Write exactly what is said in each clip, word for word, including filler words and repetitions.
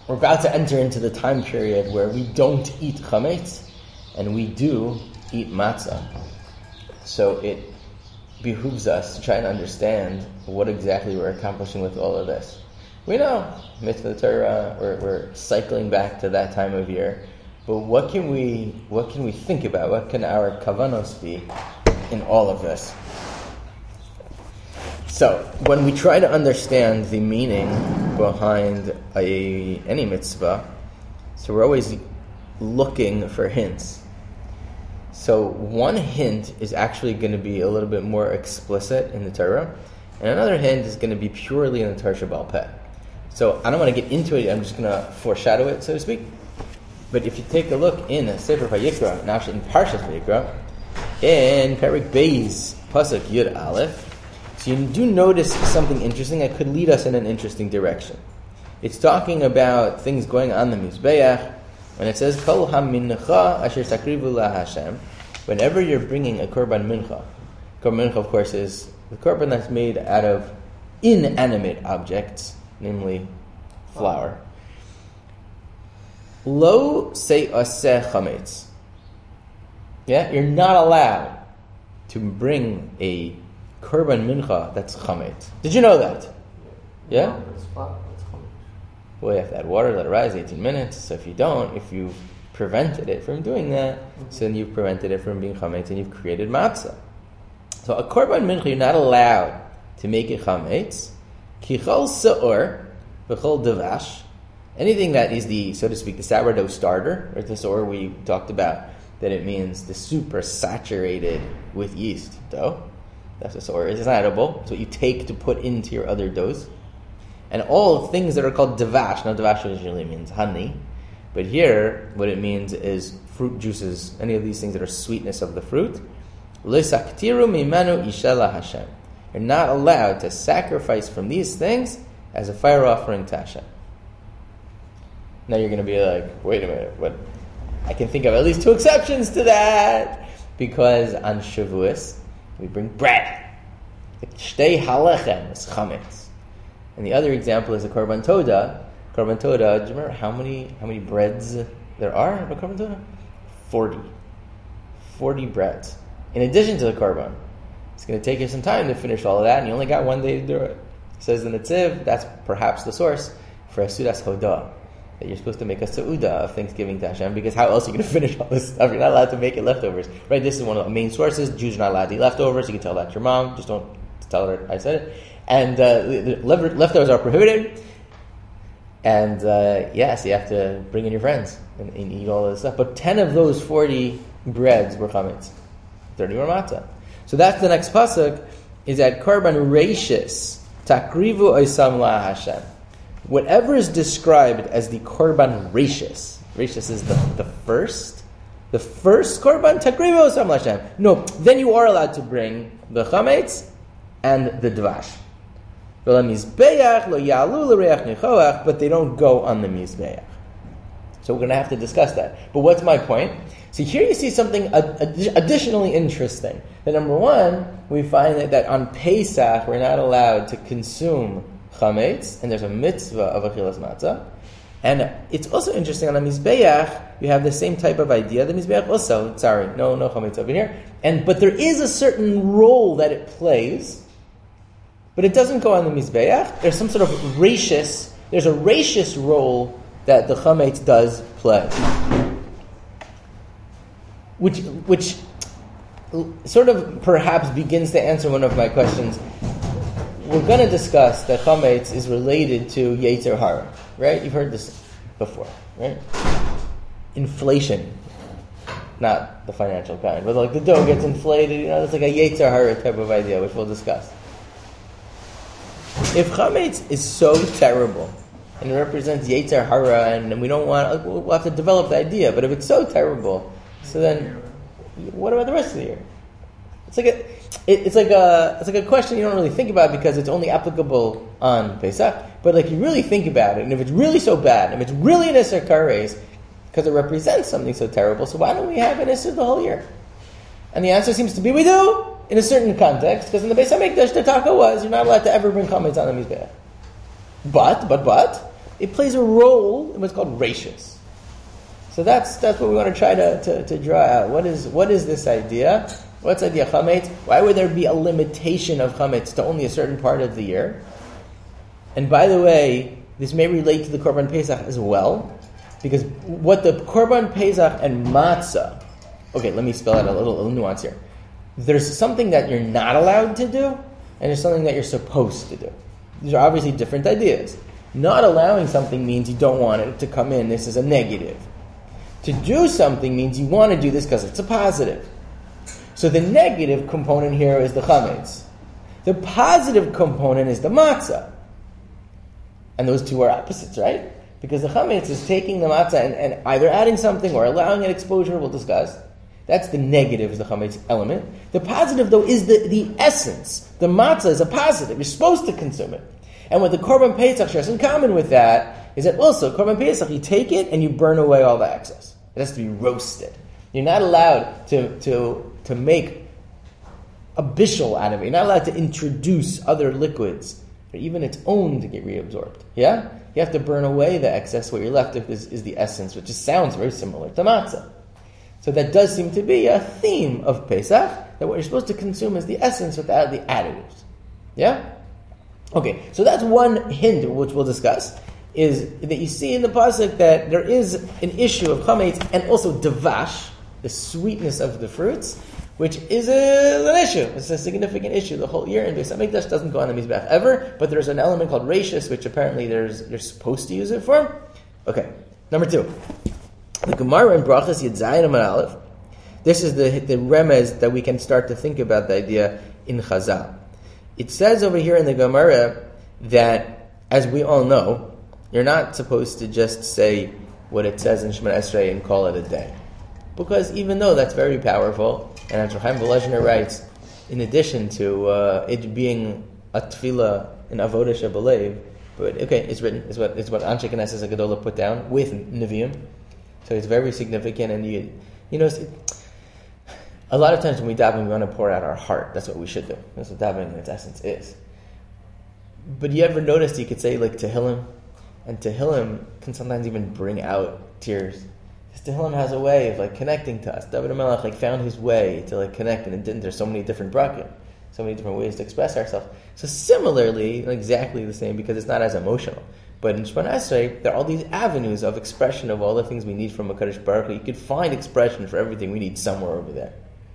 we're about to enter into the time period where we don't eat chametz, and we do eat matzah. So it behooves us to try and understand what exactly we're accomplishing with all of this. We know, mitzvah Torah, we're, we're cycling back to that time of year, but what can we what can we think about? What can our kavanos be in all of this? So, when we try to understand the meaning behind a, any mitzvah, so we're always looking for hints. So, one hint is actually going to be a little bit more explicit in the Torah, and another hint is going to be purely in the Torah Shebaal Peh. So, I don't want to get into it, I'm just going to foreshadow it, so to speak. But if you take a look in Sefer Vayikra, now in Parshas Vayikra, in Perek Beis, Pasuk Yud Aleph, so you do notice something interesting that could lead us in an interesting direction. It's talking about things going on the Mizbeach, and it says, Kol ha-mincha asher takrivu la-Hashem. Whenever you're bringing a korban mincha, korban mincha, of course, is the korban that's made out of inanimate objects, namely flour. Lo se'aseh chametz. Yeah, you're not allowed to bring a korban mincha that's chametz. Did you know that? Yeah? Well, you have to add water, let it rise eighteen minutes. So if you don't, if you've prevented it from doing that, so then you've prevented it from being chametz and you've created matzah. So a korban mincha, you're not allowed to make it chametz. Kichol se'or v'chol devash. Anything that is the, so to speak, the sourdough starter, or the se'or we talked about, that it means the super saturated with yeast dough. That's a se'or. It's not edible. It's what you take to put into your other doughs. And all things that are called devash. Now, devash usually means honey. But here, what it means is fruit juices. Any of these things that are sweetness of the fruit. L'saktiru mimanu isha Hashem. You're not allowed to sacrifice from these things as a fire offering to Hashem. Now you're going to be like, wait a minute. What? I can think of at least two exceptions to that. Because on Shavuos, we bring bread. Shtei halechem is chametz. And the other example is the korban toda. Korban toda, do you remember how many how many breads there are in a korban toda? Forty. Forty breads. In addition to the korban. It's going to take you some time to finish all of that, and you only got one day to do it. It says the Netziv, that's perhaps the source for a Sudas Hodah. That you're supposed to make a Seudah of Thanksgiving to Hashem, because how else are you going to finish all this stuff? You're not allowed to make it leftovers. Right? This is one of the main sources. Jews are not allowed to eat leftovers. You can tell that to your mom. Just don't tell her I said it. And uh, the leftovers are prohibited. And uh, yes, you have to bring in your friends and, and eat all this stuff. But ten of those forty breads were chametz. thirty were matzah. So that's the next pasuk, is that korban reishis, takrivu oisam la Hashem. Whatever is described as the korban reishis, reishis is the, the first, the first korban, takrivu oisam la Hashem. No, then you are allowed to bring the chametz and the dvash. But they don't go on the mizbeach. So we're going to have to discuss that. But what's my point? See, here you see something additionally interesting. That number one, we find that, that on Pesach, we're not allowed to consume chametz, and there's a mitzvah of achilas matzah. And it's also interesting, on the mizbeach, you have the same type of idea. The mizbeach also, sorry, no no chametz over here. And But there is a certain role that it plays, but it doesn't go on the mizbeach. There's some sort of reishis, there's a reishis role that the chametz does play. Which, which sort of perhaps begins to answer one of my questions. We're going to discuss that chametz is related to Yetzer Hara, right? You've heard this before, right? Inflation, not the financial kind, but like the dough gets inflated, you know, it's like a Yetzer Hara type of idea, which we'll discuss. If chametz is so terrible, and it represents Yetzer Hara, and we don't want, we'll have to develop the idea, but if it's so terrible, so then, what about the rest of the year? It's like a, it, it's like a, it's like a question you don't really think about because it's only applicable on Pesach. But like you really think about it, and if it's really so bad, if it's really an Isser Kares, because it represents something so terrible, so why don't we have an Isser the whole year? And the answer seems to be we do in a certain context, because in the Beis Hamikdash the taka was you're not allowed to ever bring chametz on the mizbeach. But, but, but, it plays a role in what's called ratios. So that's that's what we want to try to, to, to draw out. What is what is this idea? What's the idea of chametz? Why would there be a limitation of chametz to only a certain part of the year? And by the way, this may relate to the Korban Pesach as well, because what the Korban Pesach and matzah, okay, let me spell out a little, a little nuance here. There's something that you're not allowed to do, and there's something that you're supposed to do. These are obviously different ideas. Not allowing something means you don't want it to come in. This is a negative. To do something means you want to do this because it's a positive. So the negative component here is the chametz. The positive component is the matzah. And those two are opposites, right? Because the chametz is taking the matzah and, and either adding something or allowing an exposure, we'll discuss. That's the negative, is the chametz element. The positive, though, is the, the essence. The matzah is a positive. You're supposed to consume it. And what the Korban Pesach shares in common with that is that also, Korban Pesach, you take it and you burn away all the excess. It has to be roasted. You're not allowed to, to, to make a bishul out of it. You're not allowed to introduce other liquids, or even its own, to get reabsorbed. Yeah? You have to burn away the excess. What you're left with is, is the essence, which just sounds very similar to matzah. So that does seem to be a theme of Pesach, that what you're supposed to consume is the essence without the additives. Yeah? Okay, so that's one hint, which we'll discuss, is that you see in the pasuk that there is an issue of chametz and also devash, the sweetness of the fruits, which is a, an issue. It's a significant issue the whole year. And Beis Hamikdash doesn't go on the mizbeach ever, but there's an element called rashis, which apparently there's they're supposed to use it for. Okay, number two. The Gemara in Brachas Yud Zayin Amud Aleph. This is the the remez that we can start to think about the idea in Chazal. It says over here in the Gemara that, as we all know, you're not supposed to just say what it says in Shemona Esrei and call it a day. Because even though that's very powerful, and as Chaim Volozhiner writes, in addition to uh, it being a tefillah, an avodah shebalev, but okay, it's written, it's what it's what Anshe Knesset Gedolah put down with Nevi'im, so it's very significant. And you, you know, a lot of times when we daven, we want to pour out our heart. That's what we should do. That's what davening in its essence is. But you ever notice you could say like Tehillim, and Tehillim can sometimes even bring out tears. Because Tehillim has a way of like connecting to us. David HaMelech like found his way to like connect, and it didn't. There's so many different brakim, so many different ways to express ourselves. So similarly, exactly the same, because it's not as emotional. But in Shemona Esrei, there are all these avenues of expression of all the things we need from HaKadosh Baruch Hu. You could find expression for everything we need somewhere over there.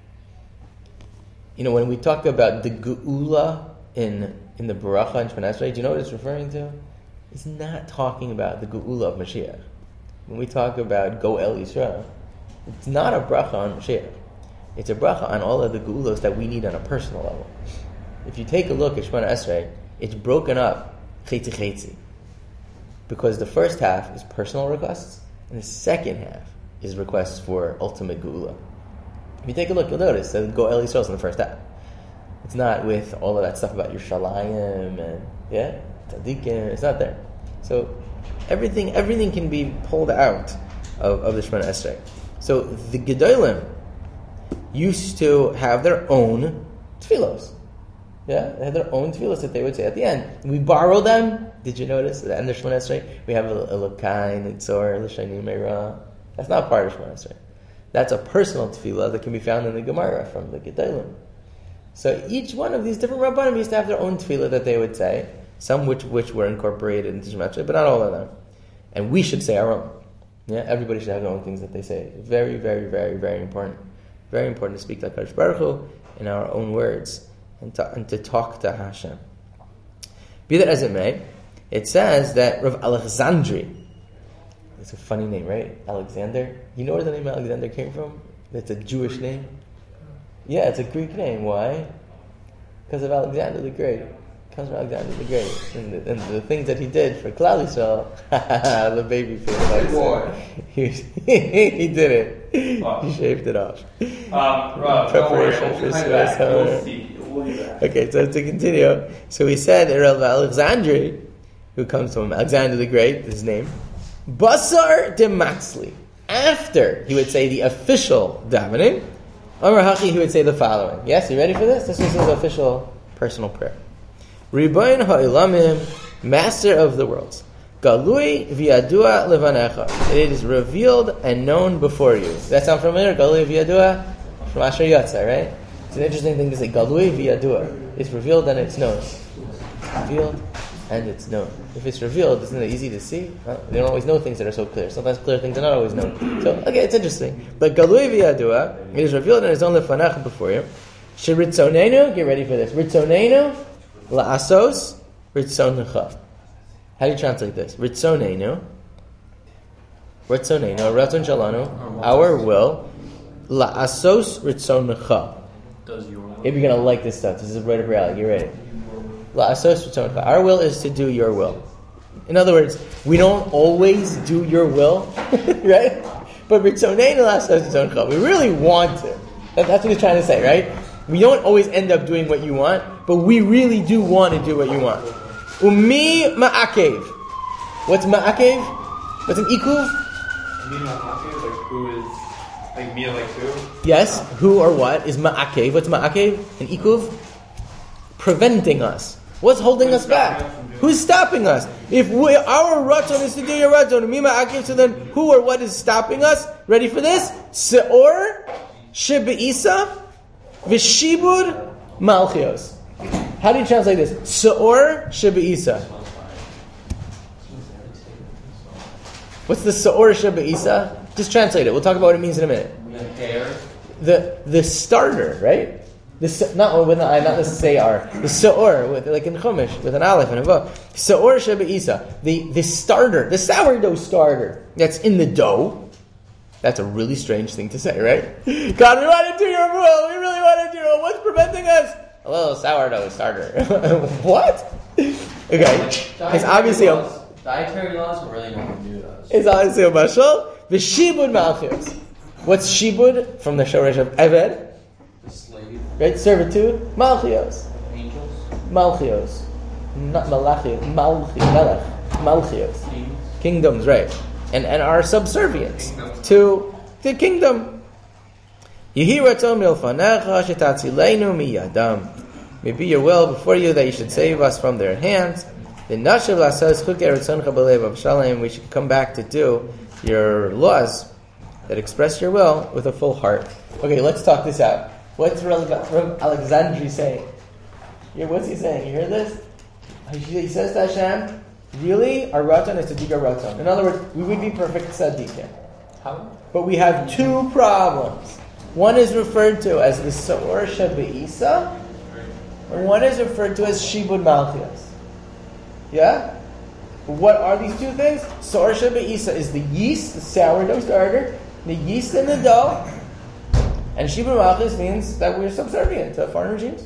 You know, when we talk about the Geula in in the Baracha in Shemona Esrei, do you know what it's referring to? It's not talking about the Geula of Mashiach. When we talk about Goel Yisrael, it's not a bracha on Mashiach. It's a bracha on all of the Geulos that we need on a personal level. If you take a look at Shemona Esrei, it's broken up chetzi chetzi, because the first half is personal requests, and the second half is requests for ultimate Geula. If you take a look, you'll notice that Goel Yisrael is in the first half. It's not with all of that stuff about Yerushalayim and yeah, Tzadikim. It's not there. So everything, everything can be pulled out of, of the Shemona Esrei. So the Gedolim used to have their own tefillos. Yeah, they had their own tefillos that they would say at the end. We borrow them. Did you notice at the end of Shemona Esrei we have a Elokai, Nitzor, L'Shani Meira? That's not part of Shemona Esrei. That's a personal tefillah that can be found in the Gemara from the Gedolim. So each one of these different Rabbanim used to have their own tefillah that they would say, some which which were incorporated into Shemona Esrei, but not all of them. And we should say our own. Yeah, everybody should have their own things that they say. Very, very, very, very important. Very important to speak to HaKadosh Baruch Hu in our own words and to, and to talk to Hashem. Be that as it may, it says that Rav Alexandri, it's a funny name, right? Alexander. You know where the name Alexander came from? It's a Jewish name. Yeah, it's a Greek name. Why? Because of Alexander the Great. It comes from Alexander the Great. And the, and the things that he did for Klal Yisrael, the baby face. Like he, he did it. Oh. He shaved it off. Um, Rob, Preparation for suicide. Okay, so to continue. So we said Rav Alexandri, who comes from Alexander the Great, his name, Basar de Matzli. After he would say the official davening, Amar Hachi, he would say the following. Yes, you ready for this? This is his official personal prayer. Ribono ha'olamim, Master of the worlds. Galui v'yadua levanecha. It is revealed and known before you. Does that sound familiar? Galui v'yadua from Asher Yatza, right? It's an interesting thing to say. Galui v'yadua. It's revealed and it's known. Revealed and it's known. If it's revealed, isn't it easy to see? Huh? They don't always know things that are so clear. Sometimes clear things are not always known. So, okay, it's interesting. But Galui v'yadua, it is revealed and it's known levanecha before you. Sheritzonenu, get ready for this. Ritzonenu la'asos ritzonnecha. How do you translate this? Ritzonenu, Ritzonenu, Ratzon Shalanu, our will, la'asos ritzonnecha. Does your will. If you're going to like this stuff, this is right up your alley, get ready. La'asos ritzonnecha. Our will is to do your will. In other words, we don't always do your will, right? But ritzonenu la'asos ritzonnecha. We really want to. That's what he's trying to say, right? We don't always end up doing what you want, but we really do want to do what you want. Umi ma'akev. What's ma'akev? What's an ikuv? Me ma'akev, like who is, like me like who? Yes, who or what is ma'akev? What's ma'akev? An ikuv? Preventing us. What's holding Who's us back? Us Who's stopping us? If we, our ratzon is to do your ratzon, umi ma'akev, so then who or what is stopping us? Ready for this? Se'or shebe'isa v'shibur malchios. How do you translate this? Se'or shebe'isa. What's the se'or shebe'isa? Just translate it. We'll talk about what it means in a minute. The the starter, right? The not with an, not the se'ar. The se'or with like in Chumash with an aleph and a vav. Se'or shebe'isa. The the starter, the sourdough starter that's in the dough. That's a really strange thing to say, right? God, we want to do your will. We really want to do it. What's preventing us? A little sourdough starter. What? Okay. It's obviously a dietary laws are really not do those. It's obviously a mashal. The shibud malchios. What's shibud from the shoresh of eved? The slave. Right? Servitude. Malchios. Angels. Malchios. Not malachios. Malchi. Melech. Malchios. Kings. Kingdoms, right? And and our subservience to the kingdom. Maybe your will before you that you should save us from their hands. We should come back to do your laws that express your will with a full heart. Okay, let's talk this out. What's Rav Alexandri saying? Yeah, what's he saying? You hear this? He says to Hashem, really, our ratzon is to do your ratzon. In other words, we would be perfect tzaddikim. How? But we have two problems. One is referred to as the se'or shebe'isa, and one is referred to as shibud malchios. Yeah? What are these two things? Se'or shebe'isa is the yeast, the sourdough starter, the yeast in the dough, and shibud malchios means that we're subservient to foreign regimes.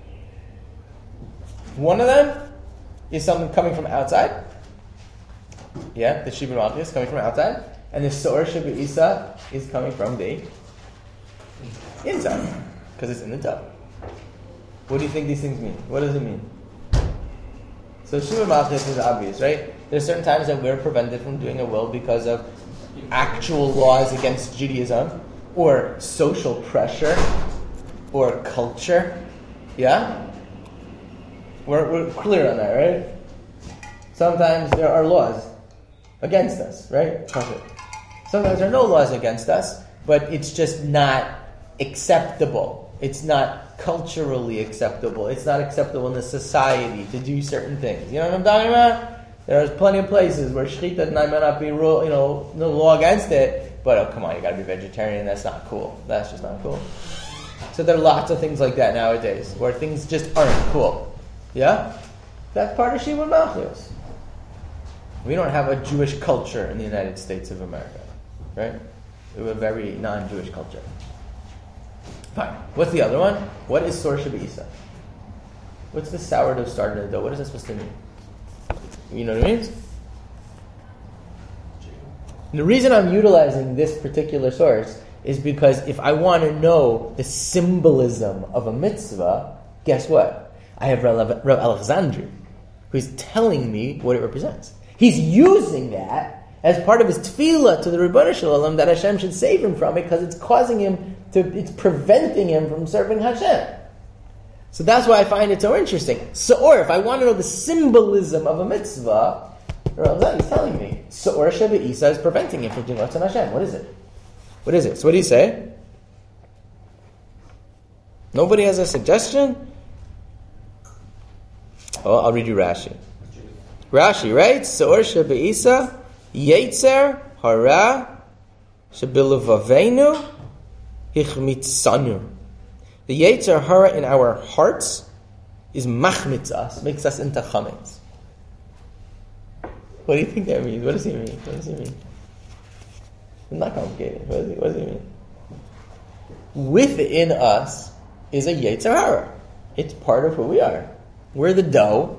One of them is something coming from outside. Yeah, the shibud malchios coming from outside, and the se'or shebe'isa is coming from the inside, because it's in the dough. What do you think these things mean? What does it mean? So shibud malchios is obvious, right? There's certain times that we're prevented from doing a will because of actual laws against Judaism, or social pressure, or culture. Yeah? We're, we're clear on that, right? Sometimes there are laws against us, right? Sometimes there are no laws against us, but it's just not acceptable. It's not culturally acceptable. It's not acceptable in the society to do certain things. You know what I'm talking about? There's plenty of places where shechita might not be rule, you know, no law against it, but oh come on, you got to be vegetarian. That's not cool. That's just not cool. So there are lots of things like that nowadays where things just aren't cool. Yeah, that's part of shibud malchios. We don't have a Jewish culture in the United States of America, right? We have a very non-Jewish culture. Fine. What's the other one? What is se'or shebe'isa? What's the sourdough starter in the dough? What is that supposed to mean? You know what it means? The reason I'm utilizing this particular source is because if I want to know the symbolism of a mitzvah, guess what? I have Rav Alexandri, who's telling me what it represents. He's using that as part of his tefillah to the Ribbono Shel Olam that Hashem should save him from it because it's causing him to, it's preventing him from serving Hashem. So that's why I find it so interesting. So, or if I want to know the symbolism of a mitzvah, He's telling me Se'or Shebe'isa is preventing him from doing Ratzon Hashem. What is it? What is it? So what do you say? Nobody has a suggestion? Oh, I'll read you Rashi. Rashi writes, Se'or Shebe'isa Yetzer Hara Shebilevavenu Hichmitzanu. The Yetzer Hara in our hearts is machmitz us, makes us into chametz. What do you think that means? What does he mean? What does he mean? It's not complicated. What does he, what does he mean? Within us is a Yetzer Hara. It's part of who we are. We're the dough.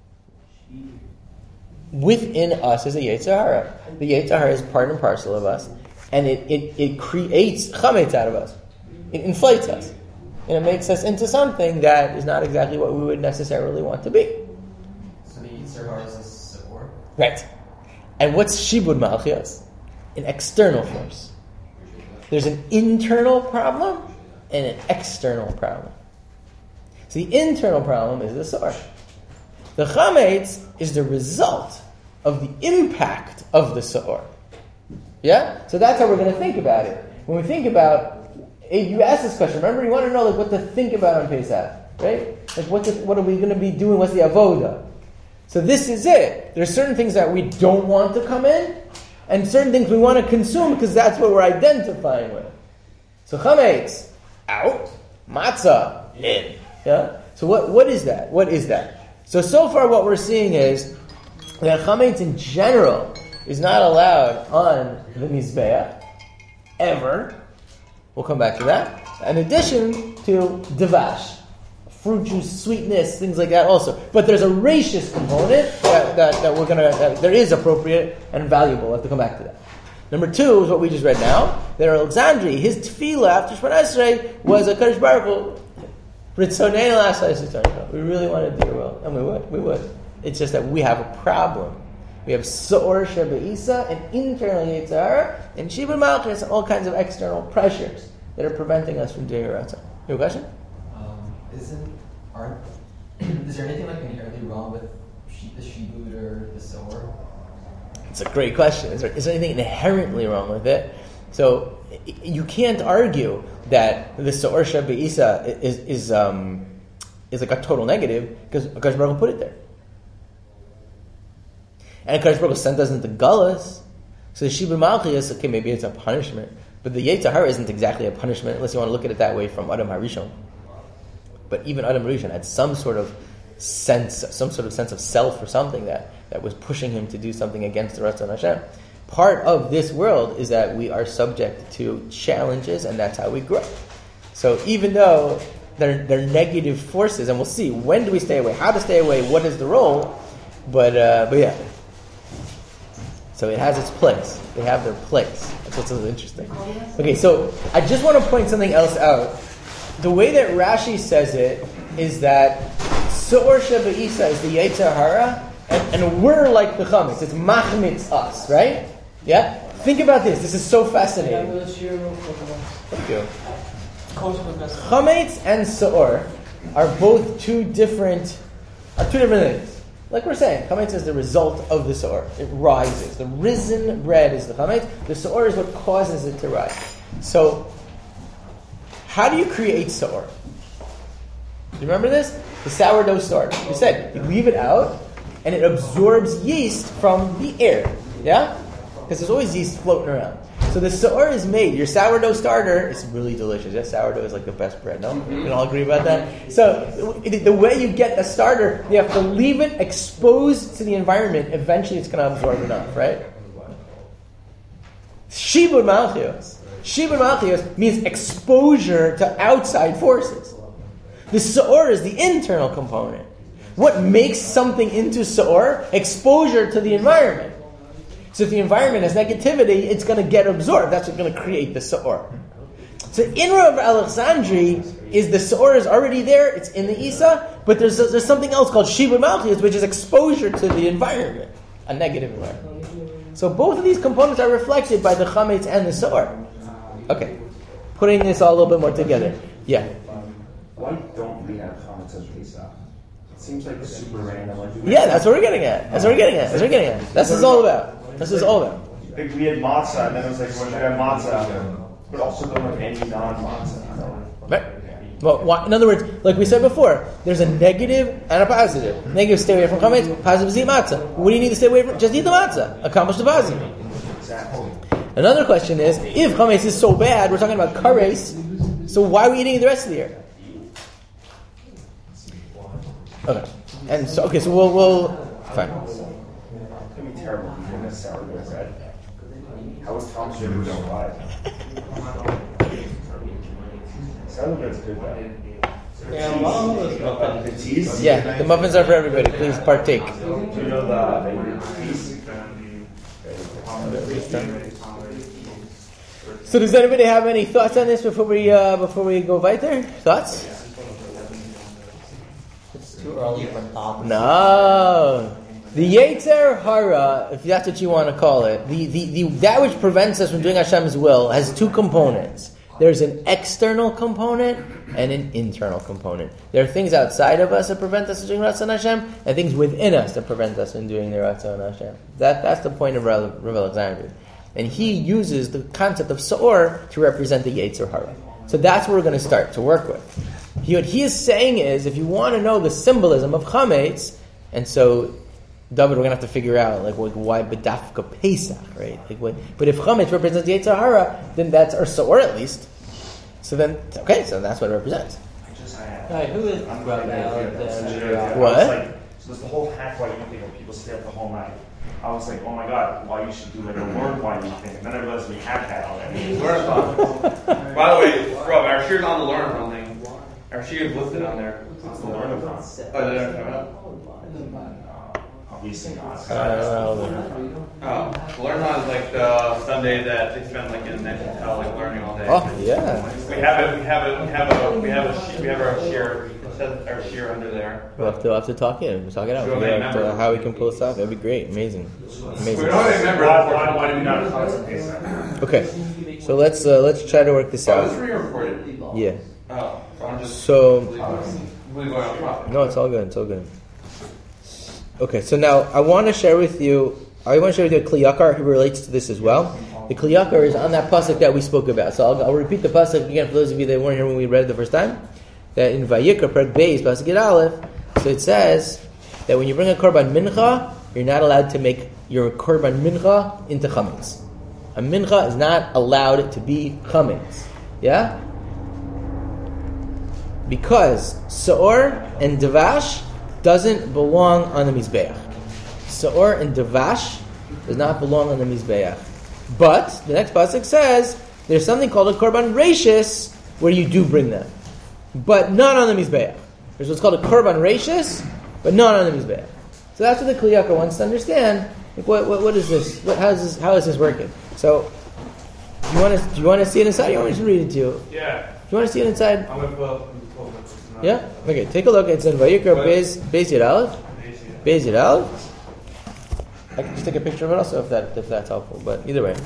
Within us is a Yetzer Hara. The Yetzer Hara is part and parcel of us, and it, it, it creates chametz out of us. It inflates us. And it makes us into something that is not exactly what we would necessarily want to be. So the Yetzer Hara is a support? Right. And what's Shibud Malchios? An external force. There's an internal problem and an external problem. So the internal problem is the Se'or. The Chametz is the result of the impact of the Se'or. Yeah? So that's how we're going to think about it. When we think about, you asked this question, remember, you want to know like what to think about on Pesach, right? Like what, to, what are we going to be doing? What's the avoda? So this is it. There's certain things that we don't want to come in, and certain things we want to consume because that's what we're identifying with. So chametz, out. Matzah, in. Yeah? So what, what is that? What is that? So, so far what we're seeing is that chametz in general is not allowed on the Mizbeach, ever. We'll come back to that. In addition to devash, fruit juice, sweetness, things like that also. But there's a rachis component that, that, that we're gonna that there is appropriate and valuable. We'll have to come back to that. Number two is what we just read now. That Alexandri, his tefillah after Shemona Esrei was a Kadosh Baruch Hu. We really want to do well, and we would. We would. It's just that we have a problem. We have Se'or Shebe'isa, an internal Yetzer Hara, and Shibud Malchus, and all kinds of external pressures that are preventing us from doing Ratzon. You have a question? Um, isn't aren't is there anything like inherently wrong with she, the Shibud or the Se'or? It's a great question. Is there, is there anything inherently wrong with it? So you can't argue that the Se'or Shebe'isa is is um, is like a total negative because Akash Baruch Hu put it there. And Akash Baruch Hu sent us into Galus. So the Shibud Malchus, okay, maybe it's a punishment. But the Yetzer Hara isn't exactly a punishment, unless you want to look at it that way from Adam HaRishon. But even Adam HaRishon had some sort of sense, some sort of sense of self or something that, that was pushing him to do something against the Ratzon Hashem. Part of this world is that we are subject to challenges, and that's how we grow. So even though they're, they're negative forces, and we'll see, when do we stay away, how to stay away, what is the role, but uh, but yeah. So it has its place. They have their place. That's what's so interesting. Okay, so I just want to point something else out. The way that Rashi says it is that Se'or Shebe'isa is the Yetzer Hara, and, and we're like the chametz. It's machmitz us, right? Yeah? Think about this. This is so fascinating. Thank you. Chametz and Se'or are both two different, are two different things. Like we're saying, chametz is the result of the Se'or. It rises. The risen bread is the chametz. The Se'or is what causes it to rise. So, how do you create Se'or? Do you remember this? The sourdough starter. You said, you leave it out, and it absorbs yeast from the air. Yeah? Because there's always yeast floating around. So the Se'or is made. Your sourdough starter is really delicious. Yeah, sourdough is like the best bread, no? We can all agree about that? So the way you get the starter, you have to leave it exposed to the environment. Eventually it's going to absorb enough, right? Shibud Malchios. Shibud Malchios means exposure to outside forces. The Se'or is the internal component. What makes something into Se'or? Exposure to the environment. So if the environment has negativity, it's going to get absorbed. That's what's going to create the Se'or. So in Rav Alexandri, is the Se'or is already there, it's in the Isa, but there's there's something else called Shibud Malchus, which is exposure to the environment, a negative environment. So both of these components are reflected by the Chametz and the Se'or. Okay, putting this all a little bit more together. Yeah? Why don't we have Chametz as Isa? seems like super random. Like, Yeah, that's what we're getting at. That's what we're getting at. That's what we're getting at. That's what it's all about. That's what it's all about. Like we had matzah, and then it was like, well, should I have matzah? But also don't have any non-matzah. Right. Well, why, in other words, like we said before, there's a negative and a positive. Negative, stay away from chametz. Positive is eat matzah. What do you need to stay away from? Just eat the matzah. Accomplish the positive. Exactly. Another question is, if chametz is so bad, we're talking about kares, so why are we eating it the rest of the year? Okay. And so, okay, so we'll, we'll fine. It's gonna be terrible eating this sourdough bread. How was Tom Sugar so alive? Sourdough bread's good though. Yeah, mom was muffin. The teas? Yeah, the muffins are for everybody. Please partake. Do you know the, the teas? So does anybody have any thoughts on this before we uh, before we go weiter? Thoughts? It's too early for thoughts. No. The Yetzer Hara, if that's what you want to call it, the, the, the that which prevents us from doing Hashem's will has two components. There's an external component and an internal component. There are things outside of us that prevent us from doing Ratzon Hashem, and things within us that prevent us from doing the Ratzon Hashem. That that's the point of Rav Alexander. And he uses the concept of Sa'or to represent the Yetzer Hara. So that's where we're going to start to work with. He, what he is saying is, if you want to know the symbolism of Chametz, and so, David, we're going to have to figure out, like, why B'dafka Pesach, right? Like, what, but if Chametz represents the Yetzer Hara, then that's, or Sa'or at least. So then, okay, so that's what it represents. Alright, who is Rabbi? What? Like, so there's the whole hack white thing where people stay up the whole night. I was like, oh my god, why you should do like a learn why you think. And then I realized we had that already. Learn-a-thon. By the way, Rob, our shear's on the learn-a-thon thing. Our shear is listed on there. What's the learn-a-thon? Oh, did I come up? Obviously not. Oh, learn-a-thon is like the Sunday that they spend like in an hotel, like learning all day. Oh, yeah. We have it. We have it. We have a. We have a. We have our shear. It says our shear under there. We'll have to, we'll have to talk it. We'll talk it out. Sure, Figure they out remember. uh, how we can pull this off. That'd be great. Amazing. Amazing. We don't remember. Why, why, why do we not concept Pesach? Okay. So let's uh, let's try to work this Oh, this out. re-recorded. Yeah. Oh, so I'm just. So Really going on top. no, it's all good. It's all good. Okay. So now I want to share with you. I want to share with you a Kliyakar who relates to this as well. The Kliyakar is on that pasuk that we spoke about. So I'll, I'll repeat the pasuk again for those of you that weren't here when we read it the first time. That in Vayikra Perek Beis pasuk Yud Aleph, so it says that when you bring a korban mincha, you're not allowed to make your korban mincha into chametz. A mincha is not allowed to be chametz. Yeah, because Sa'or and Devash doesn't belong on the mizbeach. Sa'or and Devash does not belong on the mizbeach. But the next pasuk says there's something called a korban reishis where you do bring them, but not on the mizbeach. There's what's called a korban reishis, but not on the mizbeach. So that's what the Kliyakar wants to understand. Like, what, what, what is this? What, how is this? How is this working? So, do you want to? Do you want to see it inside? Or you want me to read it to you? Yeah. Do you want to see it inside? I'm gonna pull up. pull up this now. Yeah. Okay. Take a look. It's in Vayikra Beis Beis Yud Aleph. Beis Yud Aleph. I can just take a picture of it also if that if that's helpful. But either way.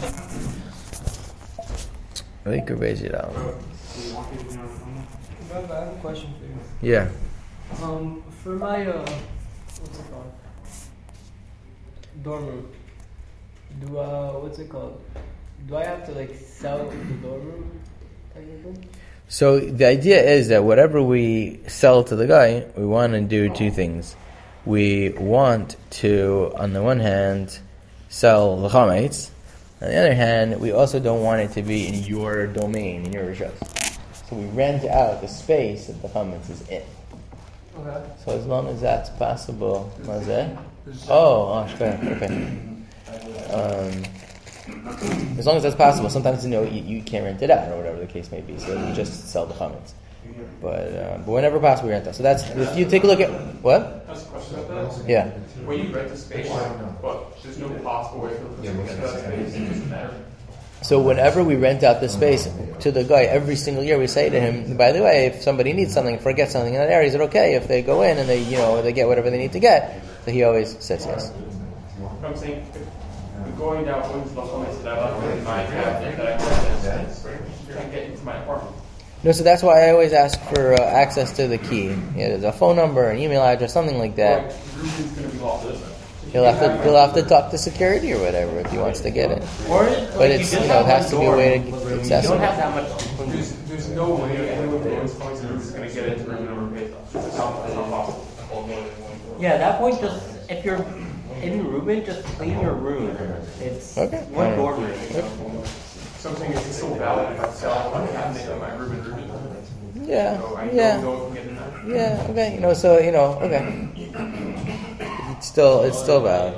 Vayikra Beis Yud Aleph. Rob, I have a question for you. Yeah. Um, for my uh, what's it called? Dorm room. Do uh, what's it called? Do I have to like sell the dorm room technically? So the idea is that whatever we sell to the guy, we want to do two things. We want to, on the one hand, sell the chametz. On the other hand, we also don't want it to be in your domain, in your rishos. So we rent out the space that the chametz is in. Okay. So as long as that's possible, what's that? Oh, oh, sure, okay. Um, as long as that's possible, sometimes you know you, you can't rent it out or whatever the case may be. So you just sell the chametz. But uh, but whenever possible, we rent that. So that's if you take a look at what? That's a question about that. Yeah. When you rent a space, but there's no possible way for them to get that space. It doesn't matter. So whenever we rent out the space to the guy, every single year we say to him, by the way, if somebody needs something, forget something in that area, is it okay if they go in and they, you know, they get whatever they need to get? So he always says yes. I'm saying, if going down into the home that I left in my cabinet that I had, I can't get into my apartment. No, so that's why I always ask for uh, access to the key. Yeah, there's a phone number, an email address, something like that. Like, Ruben's gonna be lost, isn't it? He'll have to he'll have to talk to security or whatever if he wants to get it. Or, But like, it's you, you just know it have has to one be a way door. to You access don't it. have that much. There's, there's no way anyone who owns Coincidence is gonna get into Ruben over Paypal. It's not, it's not possible. Yeah, at that point, just if you're in Ruben, just clean your room. It's Okay. one Alright. dorm room. Something is still valid if I sell one cabinet in my Ruben Ruben. Yeah, So I yeah. don't know if we get in that. Yeah, okay. You know, so you know, okay. It's still it's still valid.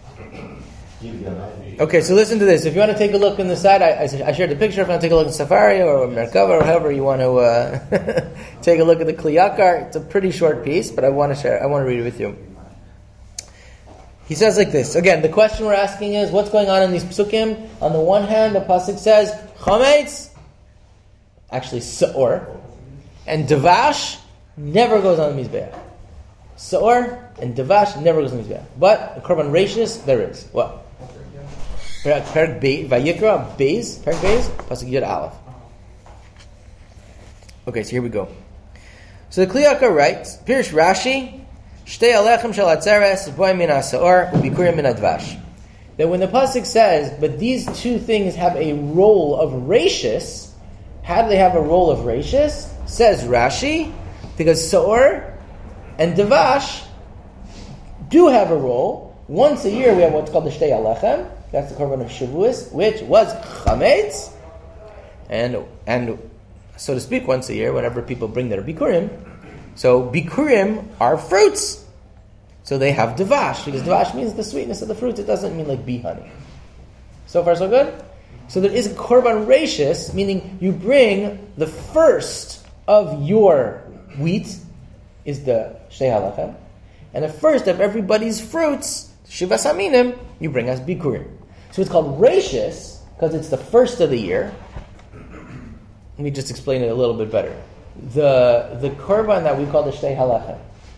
Okay, so listen to this. If you want to take a look on the side, I, I, I shared the picture. If you want to take a look at Safari or Merkava or however you want to uh, take a look at the Kli Yakar, it's a pretty short piece, but I want to share. I want to read it with you. He says like this. Again, the question we're asking is, what's going on in these psukim? On the one hand, the pasuk says chametz, actually saor, and davash never goes on the mizbeach. Saor and davash never goes on the mizbeach. But the korban reishis there is. What? Perak Beis, Vayikra Beis, Perak Beis, pasuk Yud Aleph. Okay, so here we go. So the Kli Yakar writes, Pirish Rashi, Shtei Alechem Shel Atzeres, Boy Min HaSaor, Ubikurim Min HaDvash. That when the pasuk says, but these two things have a role of reishis, how do they have a role of reishis? Says Rashi, because Saor and Davash do have a role. Once a year we have what's called the Shtei Alechem. That's the korban of Shavuos, which was chametz, and and so to speak, once a year, whenever people bring their bikurim, so bikurim are fruits, so they have davash because davash means the sweetness of the fruits. It doesn't mean like bee honey. So far, so good. So there is a korban reishis, meaning you bring the first of your wheat is the shtei halachem, and the first of everybody's fruits, shivas aminim, you bring as bikurim. So it's called reishis because it's the first of the year. Let me just explain it a little bit better. The the korban that we call the shtei halachem.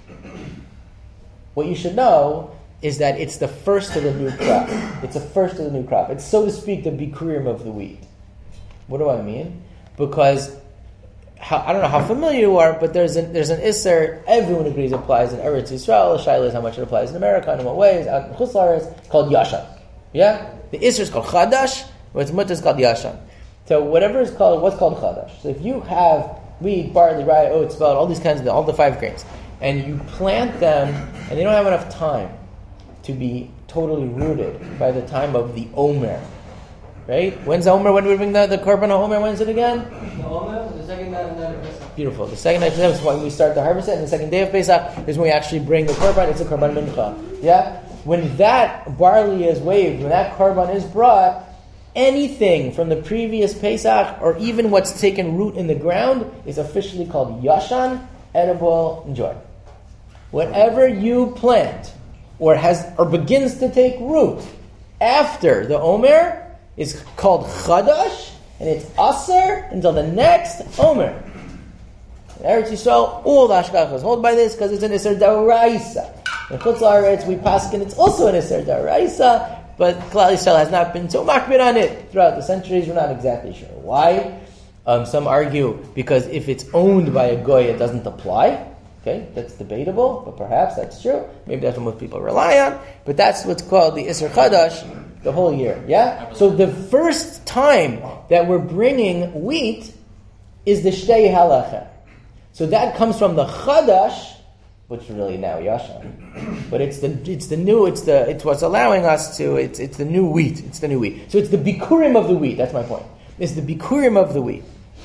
What you should know is that it's the first of the new crop. It's the first of the new crop. It's, so to speak, the bikurim of the wheat. What do I mean? Because how, I don't know how familiar you are, but there's an there's an isser. Everyone agrees it applies in Eretz Yisrael. The shaila is how much it applies in America and in what ways. Out in Chutz La'aretz, called yashan. Yeah, the isser is called chadash. What's mutter is called yashan. So whatever is called what's called chadash. So if you have wheat, barley, rye, oats, spelt, all these kinds of all the five grains, and you plant them, and they don't have enough time to be totally rooted by the time of the Omer. Right? When's the Omer? When do we bring the, the korban of Omer? When's it again? The Omer, the second night of Pesach. Beautiful. The second night of Pesach is when we start to harvest it, and the second day of Pesach is when we actually bring the korban. It's a korban mincha. Yeah? When that barley is waved, when that korban is brought, anything from the previous Pesach, or even what's taken root in the ground, is officially called yashan, edible, enjoy. Whatever you plant, or has or begins to take root after the Omer, is called chadash, and it's aser until the next Omer. In Eretz Yisrael, all the Ashkachas hold by this because it's an iser daraisa. In Chutz La'aretz, we paskin it's also an iser daraisa, but Klal Yisrael has not been so makbid on it throughout the centuries. We're not exactly sure why. Um, some argue because if it's owned by a goy, it doesn't apply. Okay, that's debatable, but perhaps that's true. Maybe that's what most people rely on. But that's what's called the Isser Chadash the whole year. Yeah? So the first time that we're bringing wheat is the Shtei Halachem. So that comes from the Chadash, which is really now Yashan. But it's the it's the new, it's the it's what's allowing us to, it's it's the new wheat. It's the new wheat. So it's the Bikurim of the wheat, that's my point. It's the Bikurim of the wheat.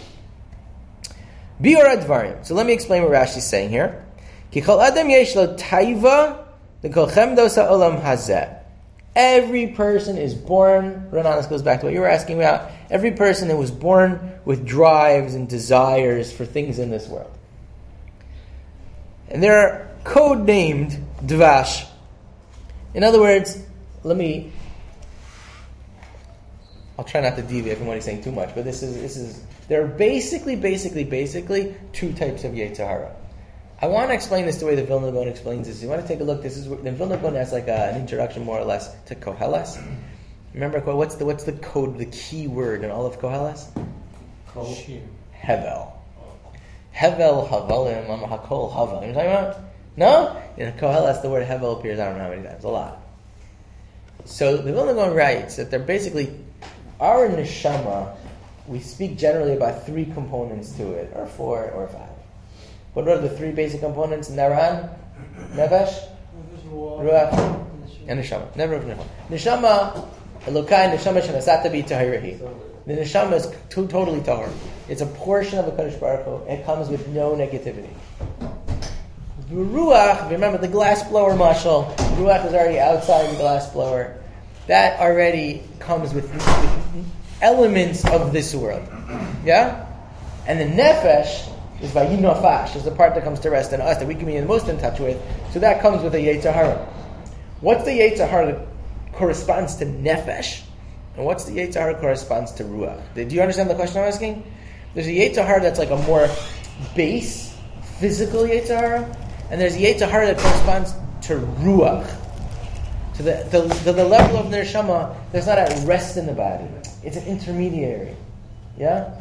Biur Advarim. So let me explain what Rashi is saying here. Ki kol adam yesh lo taiva l'kol chemdos ha'olam hazeh. Every person is born, Ronanas goes back to what you were asking about, every person that was born with drives and desires for things in this world. And they're code-named Dvash. In other words, let me, I'll try not to deviate from what he's saying too much, but this is, this is, there are basically, basically, basically two types of Yetzer Hara. I want to explain this the way the Vilna Gaon explains this. You want to take a look. This is the Vilna Gaon has like a, an introduction, more or less, to Koheles. Remember, what's the what's the code, the key word in all of Koheles? Hevel. Hevel havalim am hakol hava. You know what I'm talking about? No? In Koheles, the word hevel appears I don't know how many times. A lot. So the Vilna Gaon writes that they're basically our neshama. We speak generally about three components to it, or four, or five. What are the three basic components? Naran, Nefesh, Ruach, and Neshama. Never Neshama. Neshama, Elokai, Neshama Shanasata Bi Tahirahi. The Neshama is to- totally tahor. It's a portion of the Kadosh Baruch Hu. It comes with no negativity. The Ruach, remember the glass blower mashal, Ruach is already outside the glass blower. That already comes with, with elements of this world. Yeah? And the Nefesh is Vayinafash, is the part that comes to rest in us, that we can be the most in touch with. So that comes with a Yetzer Hara. What's the Yetzer Hara that corresponds to Nefesh? And what's the Yetzer Hara that corresponds to Ruach? Do you understand the question I'm asking? There's a Yetzer Hara that's like a more base, physical Yetzer Hara, and there's a Yetzer Hara that corresponds to Ruach. To the, the, the, the level of Neshama that's not at rest in the body. It's an intermediary. Yeah?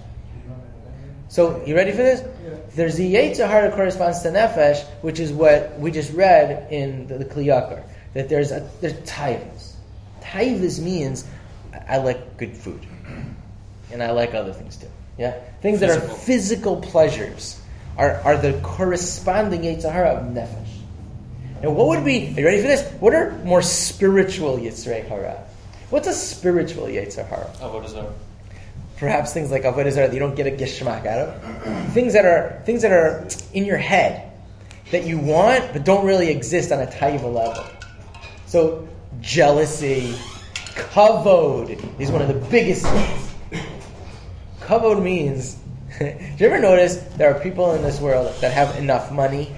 So, you ready for this? Yeah. There's the Yetzer Hara that corresponds to Nefesh, which is what we just read in the, the Kli Yakar. That there's a, there's taivas. Taivas means I, I like good food. And I like other things too. Yeah? Things physical. that are physical pleasures are, are the corresponding Yetzer Hara of Nefesh. Now what would be, are you ready for this? What are more spiritual Yitzrei Hara? What's a spiritual Yetzer Hara? Avodah Zarah. Perhaps things like Avodah Zarah that you don't get a geshmak out of. Things that are things that are in your head that you want but don't really exist on a taiva level. So jealousy, kavod is one of the biggest things. Kavod means, do you ever notice there are people in this world that have enough money?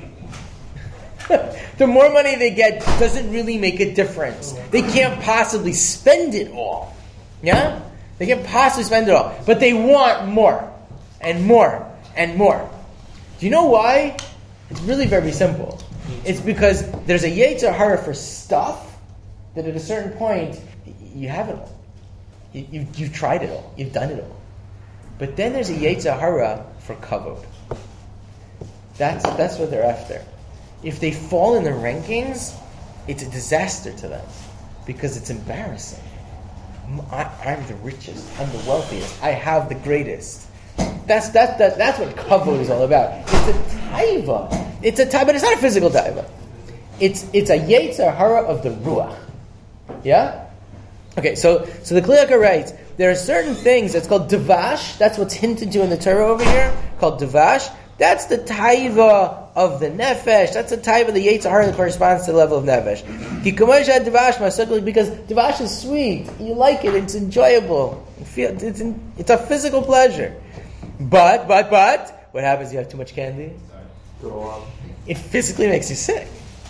The more money they get doesn't really make a difference. They can't possibly spend it all. Yeah? They can't possibly spend it all. But they want more. And more. And more. Do you know why? It's really very simple. It's because there's a Yetzer Hara for stuff that at a certain point, you have it all. You, you, you've tried it all. You've done it all. But then there's a Yetzer Hara for kavod. That's, that's what they're after. If they fall in the rankings, it's a disaster to them because it's embarrassing. I, I'm the richest. I'm the wealthiest. I have the greatest. That's that, that that's what kavod is all about. It's a taiva. It's a taiva, but it's not a physical taiva. It's it's a Yetzer Hara of the ruach. Yeah. Okay. So so the Kli Yakar writes there are certain things that's called devash. That's what's hinted to in the Torah over here, called devash. That's the taiva of the nefesh. That's the taiva of the Yetzer Hara that corresponds to the level of nefesh. Because devash is sweet. You like it. It's enjoyable. You feel, it's, in, it's a physical pleasure. But, but, but, what happens if you have too much candy? It physically makes you sick.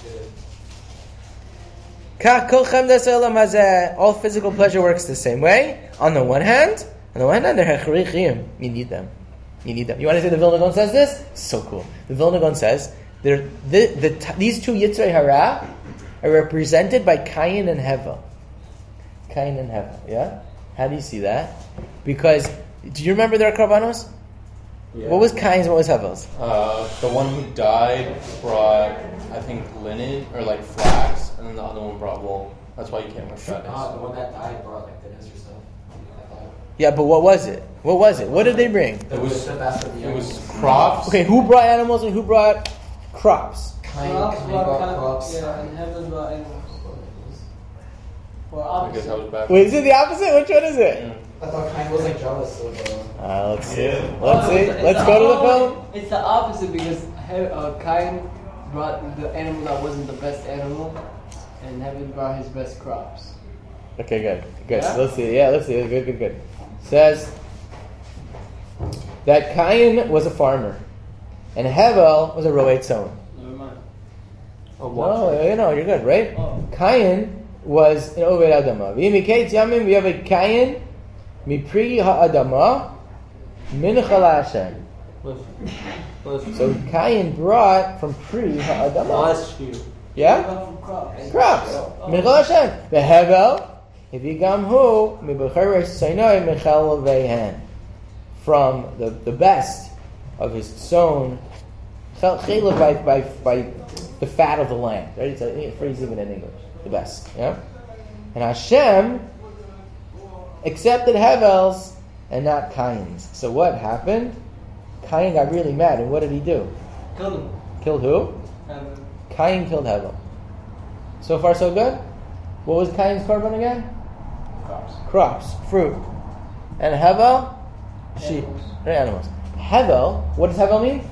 All physical pleasure works the same way. On the one hand, on the one hand, they're hechrichim. You need them. You need them. You want to say the Vilna Gaon says this? So cool. The Vilna Gaon says the, the, the, these two Yitzrei Hara are represented by Cain and Hevel. Cain and Hevel. Yeah? How do you see that? Because, do you remember their karbanos? Yeah. What was Cain's and what was Hevel's? Uh, the one who died brought, I think, linen or like flax, and then the other one brought wool. That's why you can't wear fat. Ah, the one that died brought like the Ezra stuff. Yeah, but what was it? What was it? What did they bring? It was it was crops. Okay, who brought animals and who brought crops? Cain, Crops Cain brought brought kind- crops. Yeah, and heaven brought animals. Or I guess I opposite. was back. Wait, is it the opposite? Which one is it? Yeah. I thought Cain was like jealous of. Uh, Uh, let's see. Yeah. Let's see. It's Let's the go to the opposite- film. It's the opposite because he- uh, Cain brought the animal that wasn't the best animal, and heaven brought his best crops. Okay, good. Good. Yeah? Let's see. Yeah, let's see. Good, good, good. Says that Cain was a farmer, and Hevel was a roed tzon. Never mind. No, you know, you're good, right? Oh. Cain was an Oved Adama. V'imiketz yamim, we have a Cain, mipri ha'adama, min chalashem. So Cain brought from pri ha'adama. Yeah? Brought from crops. Crops. Min chalashem. V'Hevel, hivigam hu, mibucheres sainoi michal vehen. From the, the best of his tzoon, chela by, by, by the fat of the land. Right? It's a phrase even in English. The best. Yeah? And Hashem accepted Hevel's and not Cain's. So what happened? Cain got really mad, and what did he do? Killed him. Killed who? Hevel. Cain killed Hevel. So far, so good? What was Cain's korban again? Crops. Crops, fruit. And Hevel? Sheep. Animals. Right, animals. Hevel, what does Hevel mean?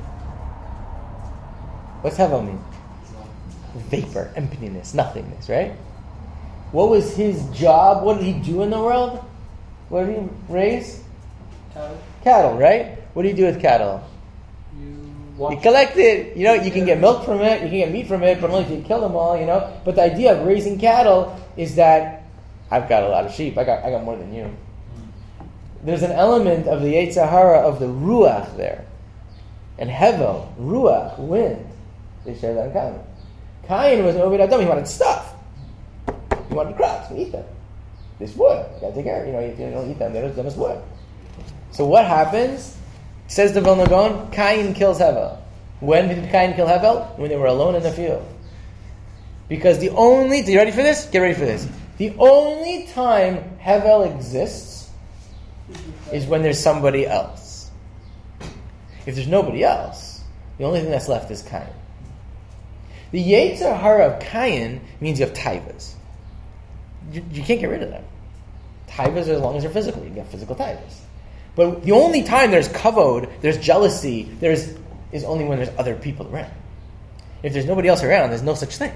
What's Hevel mean? Vapor, emptiness, nothingness, right? What was his job? What did he do in the world? What did he raise? Cattle. Cattle, right? What do you do with cattle? You You collect it. You know, you can get milk from it, you can get meat from it, but only if you kill them all, you know. But the idea of raising cattle is that I've got a lot of sheep. I got I got more than you. There's an element of the Yetzer Hara of the Ruach there. And Hevel, Ruach, wind, they share that in common. Cain was an Oved Adam. He wanted stuff. He wanted crops. We eat them. This wood. You gotta take care of it. You know, if you don't eat them, then it's wood. So what happens? Says the Vilna Gaon, Cain kills Hevel. When did Cain kill Hevel? When they were alone in the field. Because the only, are you ready for this? Get ready for this. The only time Hevel exists is when there's somebody else. If there's nobody else, the only thing that's left is Cain. The Yetzer Hara of Cain means you have taivas. You, you can't get rid of them. Taivas are as long as they're physical. You get physical taivas. But the only time there's kavod, there's jealousy, there's is only when there's other people around. If there's nobody else around, there's no such thing.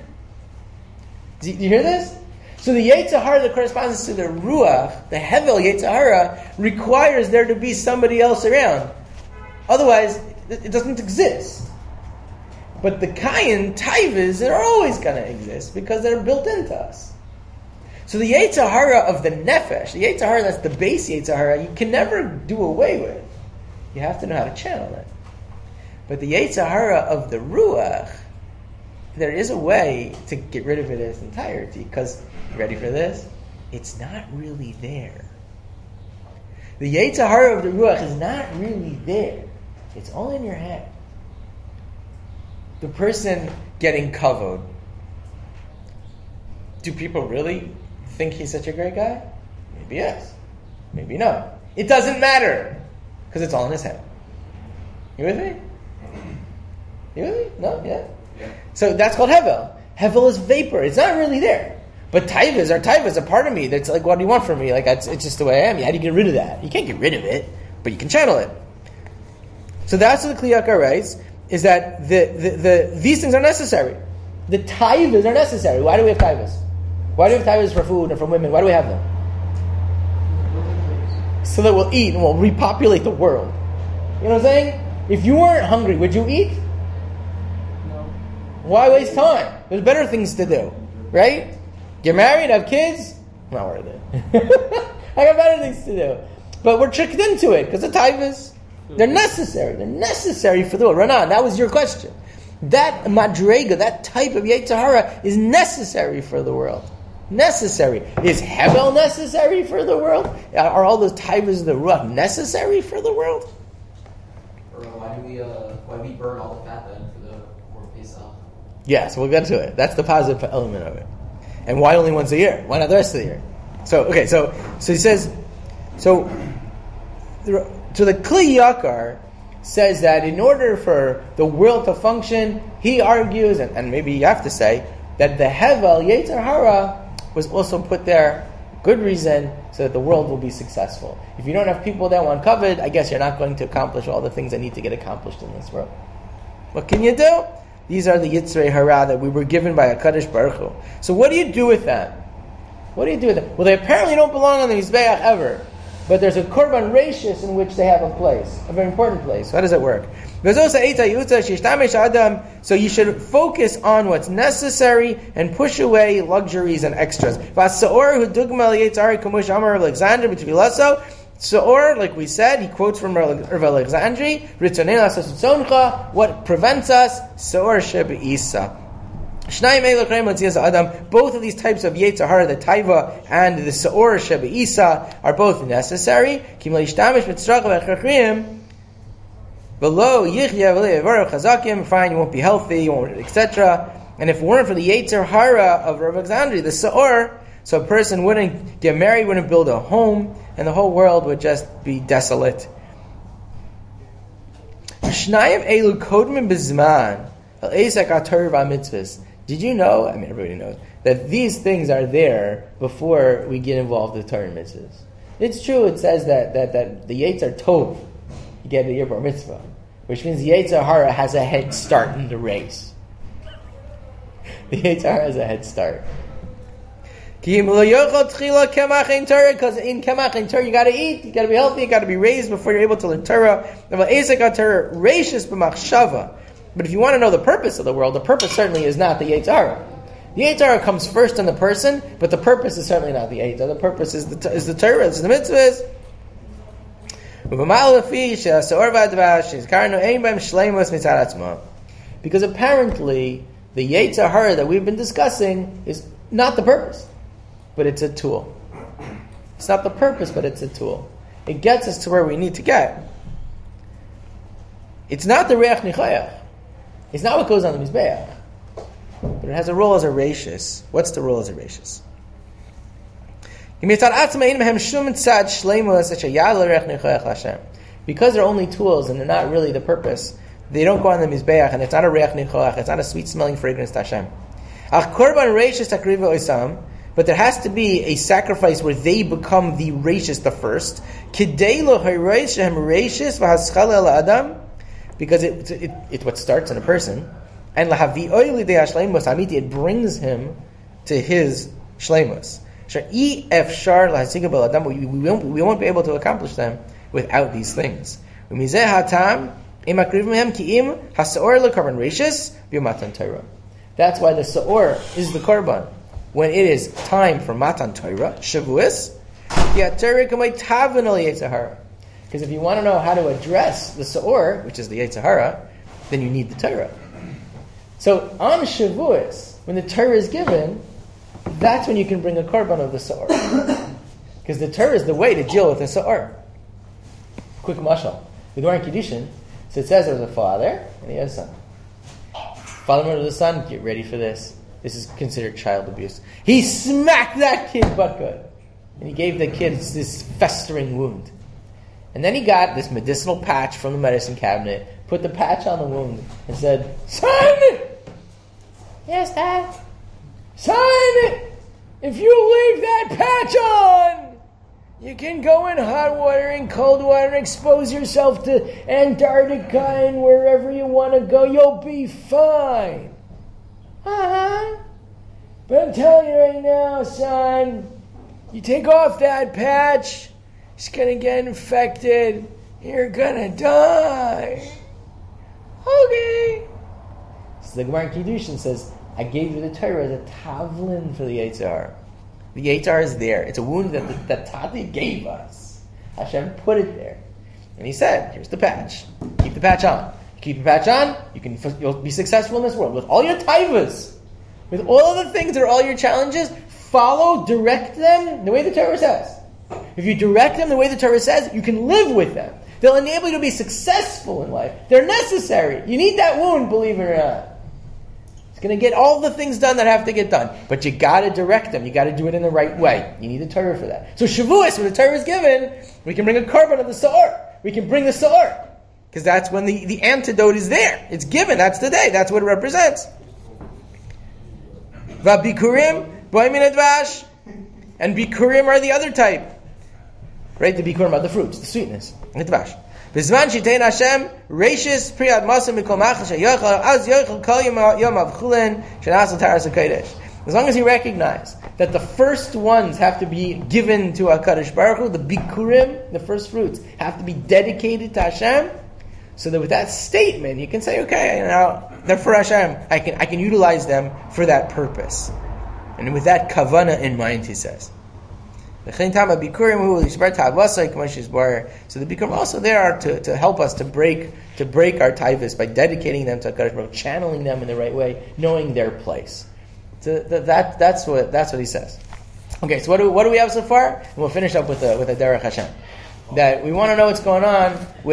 Do you, do you hear this? So the Yetzer Hara that corresponds to the Ruach, the Hevel Yetzer Hara, requires there to be somebody else around. Otherwise, it, it doesn't exist. But the Cain taivas are always going to exist because they're built into us. So the Yetzer Hara of the Nefesh, the Yetzer Hara that's the base Yetzer Hara, you can never do away with. You have to know how to channel it. But the Yetzer Hara of the Ruach, there is a way to get rid of it in its entirety, because, ready for this? It's not really there. The Yetzer Hara of the Ruach is not really there. It's all in your head. The person getting kavod, do people really think he's such a great guy? Maybe yes. Maybe no. It doesn't matter. Because it's all in his head. You with me? You with me? No? Yeah? yeah. So that's called Hevel. Hevel is vapor. It's not really there. But taivas are taivas, a part of me that's like, what do you want from me? Like, it's, it's just the way I am. How do you get rid of that? You can't get rid of it, but you can channel it. So that's what the Kli Yakar writes, is that the, the, the these things are necessary. The taivas are necessary. Why do we have taivas? Why do we have taivas for food and for women? Why do we have them? So that we'll eat and we'll repopulate the world. You know what I'm saying? If you weren't hungry, would you eat? No. Why waste time? There's better things to do, right? Get married, have kids? Not worth it. I got better things to do. But we're tricked into it because the taivas, they're necessary. They're necessary for the world. Ranan, that was your question. That madrega, that type of Yetzer Hara is necessary for the world. Necessary. Is Hevel necessary for the world? Are all those taivas of the Ruach necessary for the world? Or why do we uh, why do we burn all the fat then for the War of Pesach? Yes, we'll get to it. That's the positive element of it. And why only once a year? Why not the rest of the year? So okay, so so he says, so so the Kli Yakar says that in order for the world to function, he argues, and, and maybe you have to say, that the Hevel Yetzer Hara was also put there, good reason, so that the world will be successful. If you don't have people that want covet, I guess you're not going to accomplish all the things that need to get accomplished in this world. What can you do? These are the Yitzrei Hara that we were given by HaKadosh Baruch Hu. So what do you do with them? What do you do with them? Well, they apparently don't belong on the Mizbeach ever. But there's a korban rashis in which they have a place, a very important place. How does it work? So you should focus on what's necessary and push away luxuries and extras. Seor, like we said, he quotes from Rav Alexandri, what prevents us? Seor shebe'isa. Both of these types of Yetzer Hara, the Taiva and the Seor Shebe'isa, are both necessary. Below yichya v'le'avaru chazakim, fine, you won't be healthy, you won't, et cetera. And if it weren't for the Yetzer Hara of Rav Alexandria, the Sa'or, so a person wouldn't get married, wouldn't build a home, and the whole world would just be desolate. Shnayim elu kodmin bizman al esak ator v'mitzvahs. Did you know? I mean, everybody knows that these things are there before we get involved with Torah and mitzvahs. It's true. It says that that that the Yetzer Tov, you get the bar mitzvah, which means the Yetzer Hara has a head start in the race. The Yetzer Hara has a head start. Because in Kemach and Torah you got to eat, you got to be healthy, you got to be raised before you're able to learn Torah. But if you want to know the purpose of the world, the purpose certainly is not the Yetzer Hara. The Yetzer Hara comes first in the person, but the purpose is certainly not the Yetzer Hara. The purpose is the is the Torah, it's the mitzvahs. Because apparently the Yetzer Hara that we've been discussing is not the purpose, but it's a tool. It's not the purpose, but it's a tool. It gets us to where we need to get. It's not the Reach Nichayach. It's not what goes on the Mizbeach. But it has a role as a rachis. What's the role as a rachis? Because they're only tools and they're not really the purpose, they don't go on the Mizbeach, and it's not a Reach Nichayach, it's not a sweet smelling fragrance to Hashem. But there has to be a sacrifice where they become the rachis, the first. Because it, it, it's what starts in a person. And it brings him to his shleimus. We won't, we won't be able to accomplish them without these things. That's why the Sa'or is the Korban. When it is time for Matan Torah, Shavuos, because if you want to know how to address the Sa'or, which is the Yetzer Hara, then you need the Torah. So on Shavuos, when the Torah is given, that's when you can bring a Korban of the Sa'or. Because the Torah is the way to deal with the Sa'or. Quick mashal. The Gemara in Kiddushin, so it says there was a father and he had a son. Father murdered the son, get ready for this. This is considered child abuse. He smacked that kid butt good. And he gave the kid this festering wound. And then he got this medicinal patch from the medicine cabinet, put the patch on the wound, and said, "Son!" "Yes, Dad?" "Son, if you leave that patch on, you can go in hot water and cold water and expose yourself to Antarctica and wherever you want to go. You'll be fine." "Uh-huh. But I'm telling you right now, son, you take off that patch, it's going to get infected, you're going to die." "Okay." So the Gemara in Kiddushin says, I gave you the Torah as a tavlin for the Yetzer Hara. The Yetzer Hara is there. It's a wound that the, that Tati gave us. Hashem put it there. And he said, here's the patch. Keep the patch on. Keep the patch on, you can, you'll be successful in this world. With all your taivas, with all of the things that are all your challenges, follow, direct them the way the Torah says. If you direct them the way the Torah says, you can live with them. They'll enable you to be successful in life. They're necessary. You need that wound, believe it or not. It's going to get all the things done that have to get done. But you got to direct them. You got to do it in the right way. You need the Torah for that. So Shavuos, when the Torah is given, we can bring a korban of the Sa'or. We can bring the Sa'or. Because that's when the, the antidote is there. It's given. That's the day. That's what it represents. V'bikurim, boimin advash. And bikurim are the other type. Right? The bikurim are the fruits, the sweetness. Advash. B'zman shitein Hashem, reishis priyad masam mikol machal sheyochel, az yochel kol yom avchulin, shenasal taras HaKodesh. As long as you recognize that the first ones have to be given to HaKadosh Baruch Hu, the bikurim, the first fruits, have to be dedicated to Hashem, so that with that statement, you can say, okay, you know, they're for Hashem. I can I can utilize them for that purpose. And with that kavana in mind, he says. So the bikurim also there are to, to help us to break to break our taivas by dedicating them to HaKadosh Baruch Hu, channeling them in the right way, knowing their place. So that, that that's what that's what he says. Okay, so what do what do we have so far? And we'll finish up with a with a derech Hashem. That we want to know what's going on with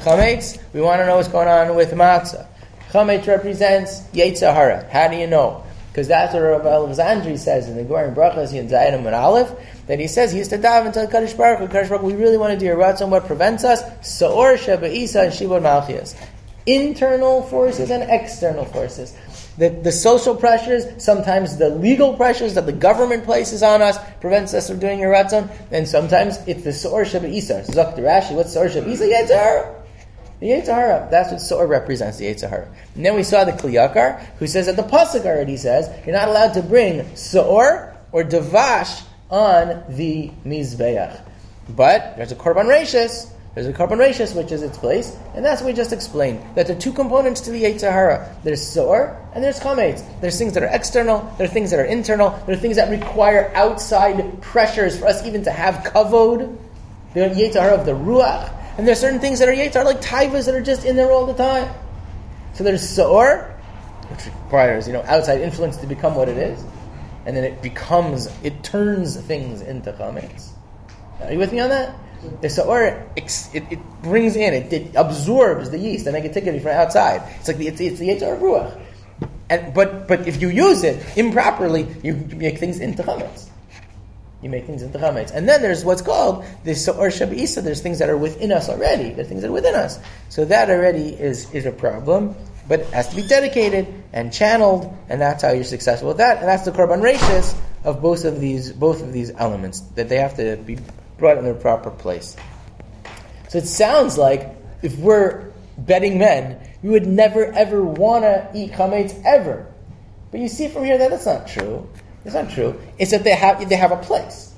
chametz. We want to know what's going on with matzah. Chametz represents Yetzer Hara. How do you know? Because that's what Rabbi Alexandri says in the Gemara in Brachas in Zayim and Aleph, that he says he used to dive and tell Kadosh Baruch Hu, Kadosh Baruch Hu, we really want to do your ratzon. What prevents us? Saor Sheba Isa and Shibud Malchias. Internal forces and external forces. The, the social pressures, sometimes the legal pressures that the government places on us prevents us from doing your ratzon, and sometimes it's the Saor Sheba Isa. Zok Rashi, what's Saor Sheba Isa? Yetzer Hara. The Yetzer Hara. That's what Saor represents, the Yetzer Hara. And then we saw the Kli Yakar, who says that the Pasuk already says you're not allowed to bring Saor or Devash on the Mizbeach. But there's a Korban Reishis. There's a Korban Reishis, which is its place, and that's what we just explained. That there are two components to the Yetzer Hara. There's Saor and there's Chametz. There's things that are external, there are things that are internal, there are things that require outside pressures for us even to have kavod. The Yetzer Hara of the Ruach. And there are certain things that are Yetzer Hara, like taivas, that are just in there all the time. So there's Saor, which requires, you know, outside influence to become what it is. And then it becomes, it turns things into Chametz. Are you with me on that? The Saor, it, it brings in, it, it absorbs the yeast and negativity from outside. It's like the, it's, it's the Yetzer Hara Ruach. And, but, but if you use it improperly, you make things into Chametz. You make things into chametz. And then there's what's called the Saor Sheba Isa. There's things that are within us already. There's things that are within us. So that already is, is a problem. But it has to be dedicated and channeled, and that's how you're successful with that. And that's the Korban Reishis of both of these both of these elements, that they have to be brought in their proper place. So it sounds like if we're betting men, we would never ever want to eat chametz ever. But you see from here that that's not true. It's not true. It's that they have they have a place.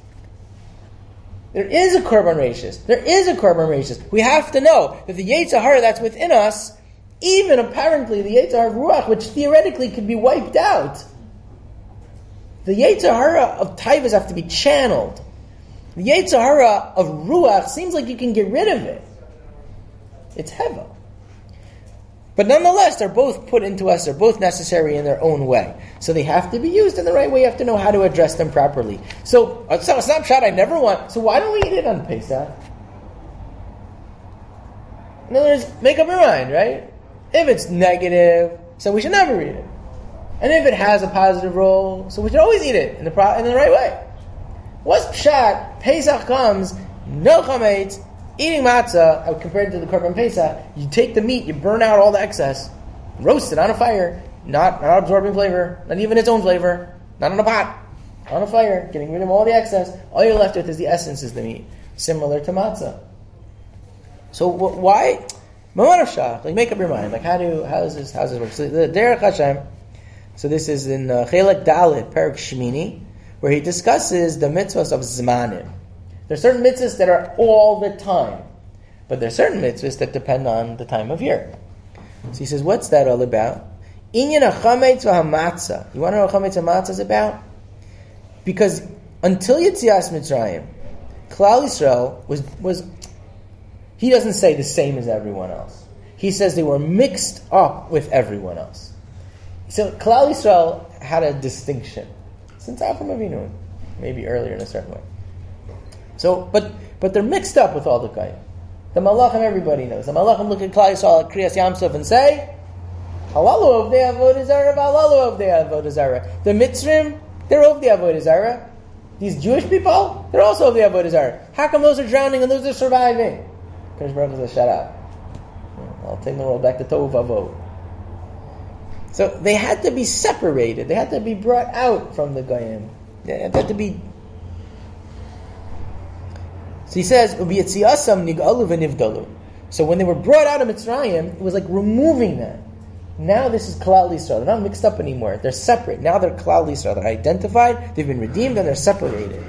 There is a Korban Reishis. There is a Korban Reishis. We have to know that the Yetzer Hara that's within us, even apparently the Yetzer Hara Ruach, which theoretically could be wiped out, the Yetzer Hara of taivas have to be channeled. The Yetzer Hara of Ruach seems like you can get rid of it. It's Heva. But nonetheless, they're both put into us, they're both necessary in their own way. So they have to be used in the right way, you have to know how to address them properly. So, it's not a snapshot I never want, so why don't we eat it on Pesach? In other words, make up your mind, right? If it's negative, so we should never eat it. And if it has a positive role, so we should always eat it in the pro- in the right way. What's pshat? Pesach comes, no chametz, eating matzah, compared to the Korban Pesach, you take the meat, you burn out all the excess, roast it on a fire, not, not absorbing flavor, not even its own flavor, not on a pot, on a fire, getting rid of all the excess. All you're left with is the essence, is the meat, similar to matzah. So wh- why? Like, make up your mind. Like, how do how does this how does this work? So the Derech Hashem. So this is in uh, Chelek Dalet, Perek Shmini, where he discusses the mitzvahs of Zmanim. There are certain mitzvahs that are all the time, but there are certain mitzvahs that depend on the time of year. So he says, what's that all about? Inyan hachametz v'hamatzah. You want to know what chametz v'hamatzah is about? Because until Yetzias Mitzrayim, Klal Yisrael was was he doesn't say the same as everyone else. He says they were mixed up with everyone else. So Klal Yisrael had a distinction since Avram Avinu, maybe earlier in a certain way. So, but but they're mixed up with all the guys. The Malachim, everybody knows. The Malachim look at Klal Yisrael at Kriyas Yamsuf and say, Halalu Ovdei Avodah Zarah, Halalu Ovdei Avodah Zarah. The Mitzrim, they're Ovdei Avodah Zarah. These Jewish people, they're also Ovdei Avodah Zarah. How come those are drowning and those are surviving? Kadosh Baruch Hu says, shut up. I'll take the world back to Tohu Vavohu. So they had to be separated. They had to be brought out from the Goyim. They had to be. So he says, so when they were brought out of Mitzrayim, it was like removing them. Now this is Klal Yisrael. They're not mixed up anymore. They're separate. Now they're Klal Yisrael. They're identified, they've been redeemed, and they're separated.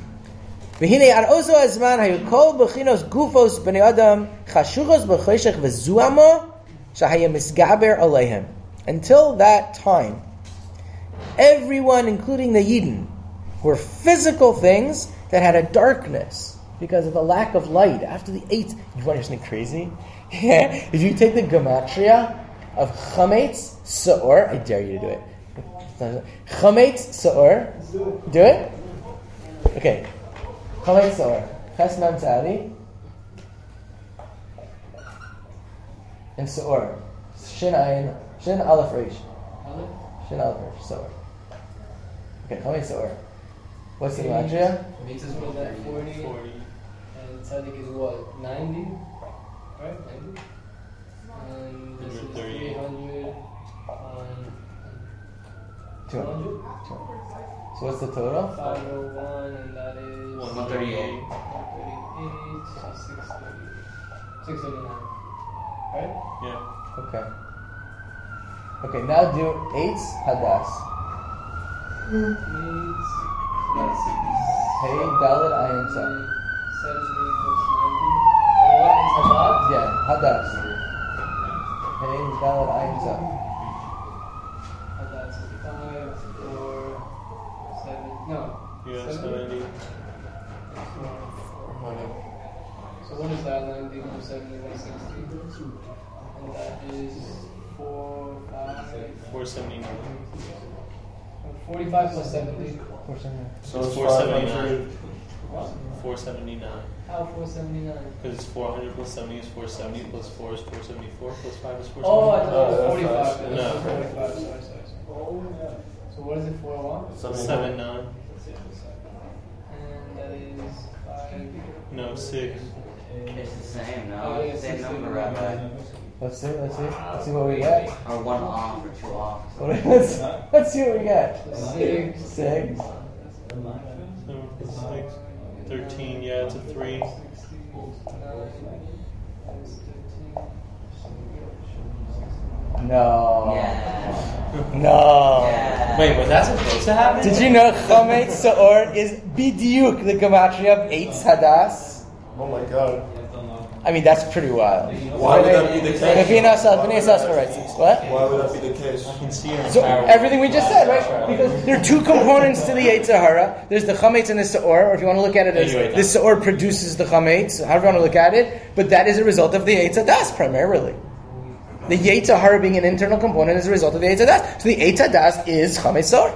Until that time, everyone, including the Yidden, were physical things that had a darkness because of a lack of light. After the eighth, you want to something crazy? Yeah. If you take the gematria of chametz saor, I dare you to do it. Chametz saor, do it. Okay, chametz saor. Ches mem tzadi. in Seor. Shin Ayin, Shin Aleph Reish. Aleph? Shin Aleph Reish, Seor. Okay, Chametz Seor. What's the Gematria? Makes us with that forty. forty. And Tzaddik is what? ninety? Right? ninety? And this is thirty-eight. three hundred on two two hundred. hundred? So what's the total? five oh one, and that is one thirty-eight. one thirty-eight, so six thirty. six thirty-nine. Right? Yeah. Okay. Okay, now do eights Hadas. Means that's Hey, Dalit Ayin Sa. seventy plus ninety. And what is Hadat? Yeah, Hadas. Hey, Dalit Ayin Sa. Hadat is five, four, seven. No. Yeah, seven? seventy. So what is that? ninety, one seventy, one sixty. And that is four, five, four seventy-nine. forty-five plus seventy. So it's four seventy-nine. What? four seventy-nine. How four seventy-nine? Because it's four hundred plus seventy is four seventy, plus four is four seventy-four, plus five is four seventy. Oh, I thought it Oh, was that's forty-five. nice. then. No. forty-five. Sorry, sorry, sorry. So what is it for one? Seven, nine. And that is five. No, six. It's the same, no? Oh, yeah, Same six, number, seven, Rabbi. nine. Let's see, let's see. Let's see what we get. Or one off or two off. What- Let's, let's see what we get. Six. Six. Seven, six. Thirteen, yeah, it's a three. No. Yeah. No. Yeah. Wait, was that supposed to happen? Did you know Chametz Seor is bidyuk, the gematria of eights Hadas? Oh my god. I mean, that's pretty wild. Why would that be the case? B'nai Asad, B'nai Asad writes this. What? Why would that be the case? I can see her. So everything we just said, right? Because there are two components to the Yetzer Hara. There's the Chametz and the Seor, or if you want to look at it as Anyway, the Seor produces the Chametz, however you want to look at it, but that is a result of the Yetzer Das primarily. The Yetzer Hara being an internal component is a result of the Yetzer Das. So the Yetzer Das is Chametz Seor.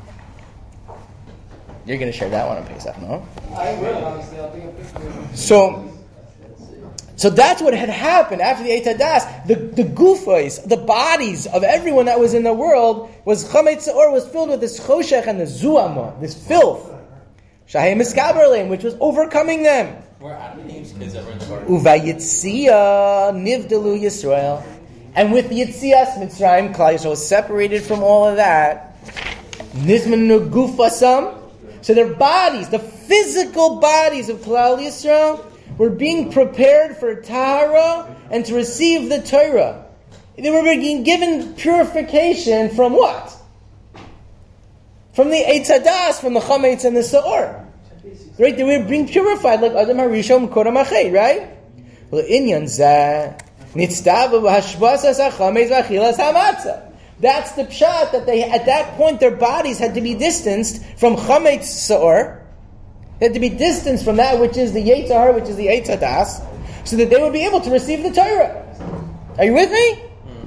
You're going to share that one on Pesach, no? I will, honestly. I'll take a picture. So, so that's what had happened after the Yetzer Das. The the gufos, the bodies of everyone that was in the world, was Chametz Seor was filled with this choshech and the zuama, this filth, Shahei Miskaberlim, which was overcoming them. Were Adam and Eve's kids ever in the garden? Uvayitzia nivdalu Yisrael, and with Yitzias Mitzrayim, Klal Yisrael was separated from all of that. Nizmanu gufasam. So their bodies, the physical bodies of Klal Yisrael, were being prepared for Tahara and to receive the Torah. They were being given purification from what? From the Eitz Hadas, from the Chametz and the Seor. Right? They were being purified like Adam Harishon Kodam Achei, right? Well, Inyan Zeh, Nitzdavu Hashbasas HaChametz V'Achilas HaMatzah. That's the pshat, that they, at that point, their bodies had to be distanced from Chametz Seor. They had to be distanced from that which is the Yetzer Hara, which is the Eitz Hadas, so that they would be able to receive the Torah. Are you with me?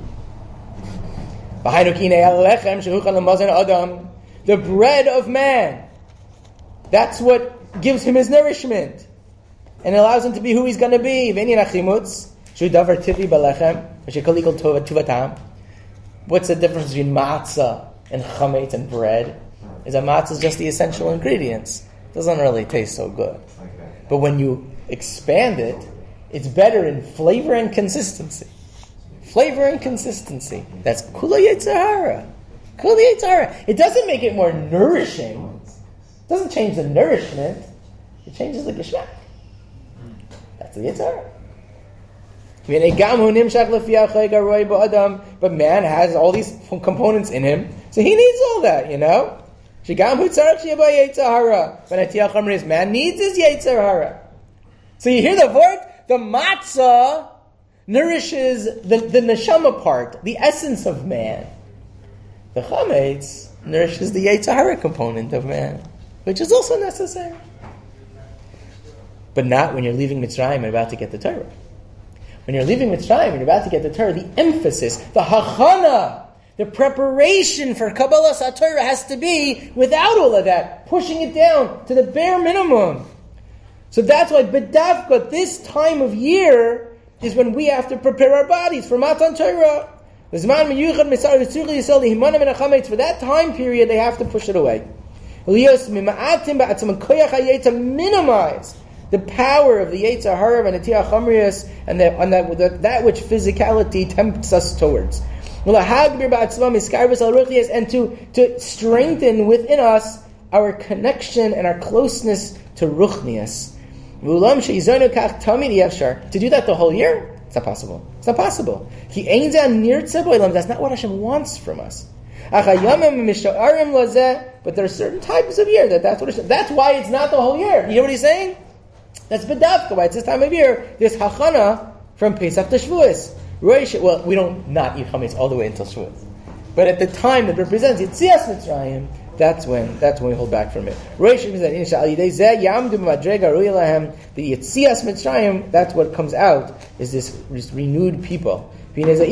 The bread of man. That's what gives him his nourishment. And allows him to be who he's going to be. What's the difference between matzah and chametz and bread? Is that matzah is just the essential ingredients. It doesn't really taste so good. But when you expand it, it's better in flavor and consistency. Flavor and consistency. That's kula Yetzer Hara. Kula Yetzer Hara. It doesn't make it more nourishing. It doesn't change the nourishment. It changes the geschmack. That's the Yetzer Hara. But man has all these components in him, so he needs all that, you know. Man needs his Yetzer Hara. So you hear the word? The matzah nourishes the, the neshama part, the essence of man. The chametz nourishes the Yetzer Hara component of man, which is also necessary. But not when you're leaving Mitzrayim and about to get the Torah. When you're leaving Mitzrayim and you're about to get the Torah, the emphasis, the hachana, the preparation for Kabbalah HaTorah has to be without all of that, pushing it down to the bare minimum. So that's why B'davka, this time of year, is when we have to prepare our bodies for Matan Torah. For that time period, they have to push it away. To minimize the power of the Yetzer Hara and the Tiach Chamrius and, the, and that, that, that which physicality tempts us towards. And to, to strengthen within us our connection and our closeness to Ruchnius. To do that the whole year? It's not possible. It's not possible. That's not what Hashem wants from us. But there are certain types of year that that's what Hashem, that's why it's not the whole year. You hear what he's saying? That's bedavka. Why it's this time of year? There's hachana from Pesach to Shavuos. Well, we don't not eat chametz all the way until Shavuos, but at the time that represents Yetzias Mitzrayim, that's when that's when we hold back from it. The Yetzias Mitzrayim, that's what comes out, is this, this renewed people. That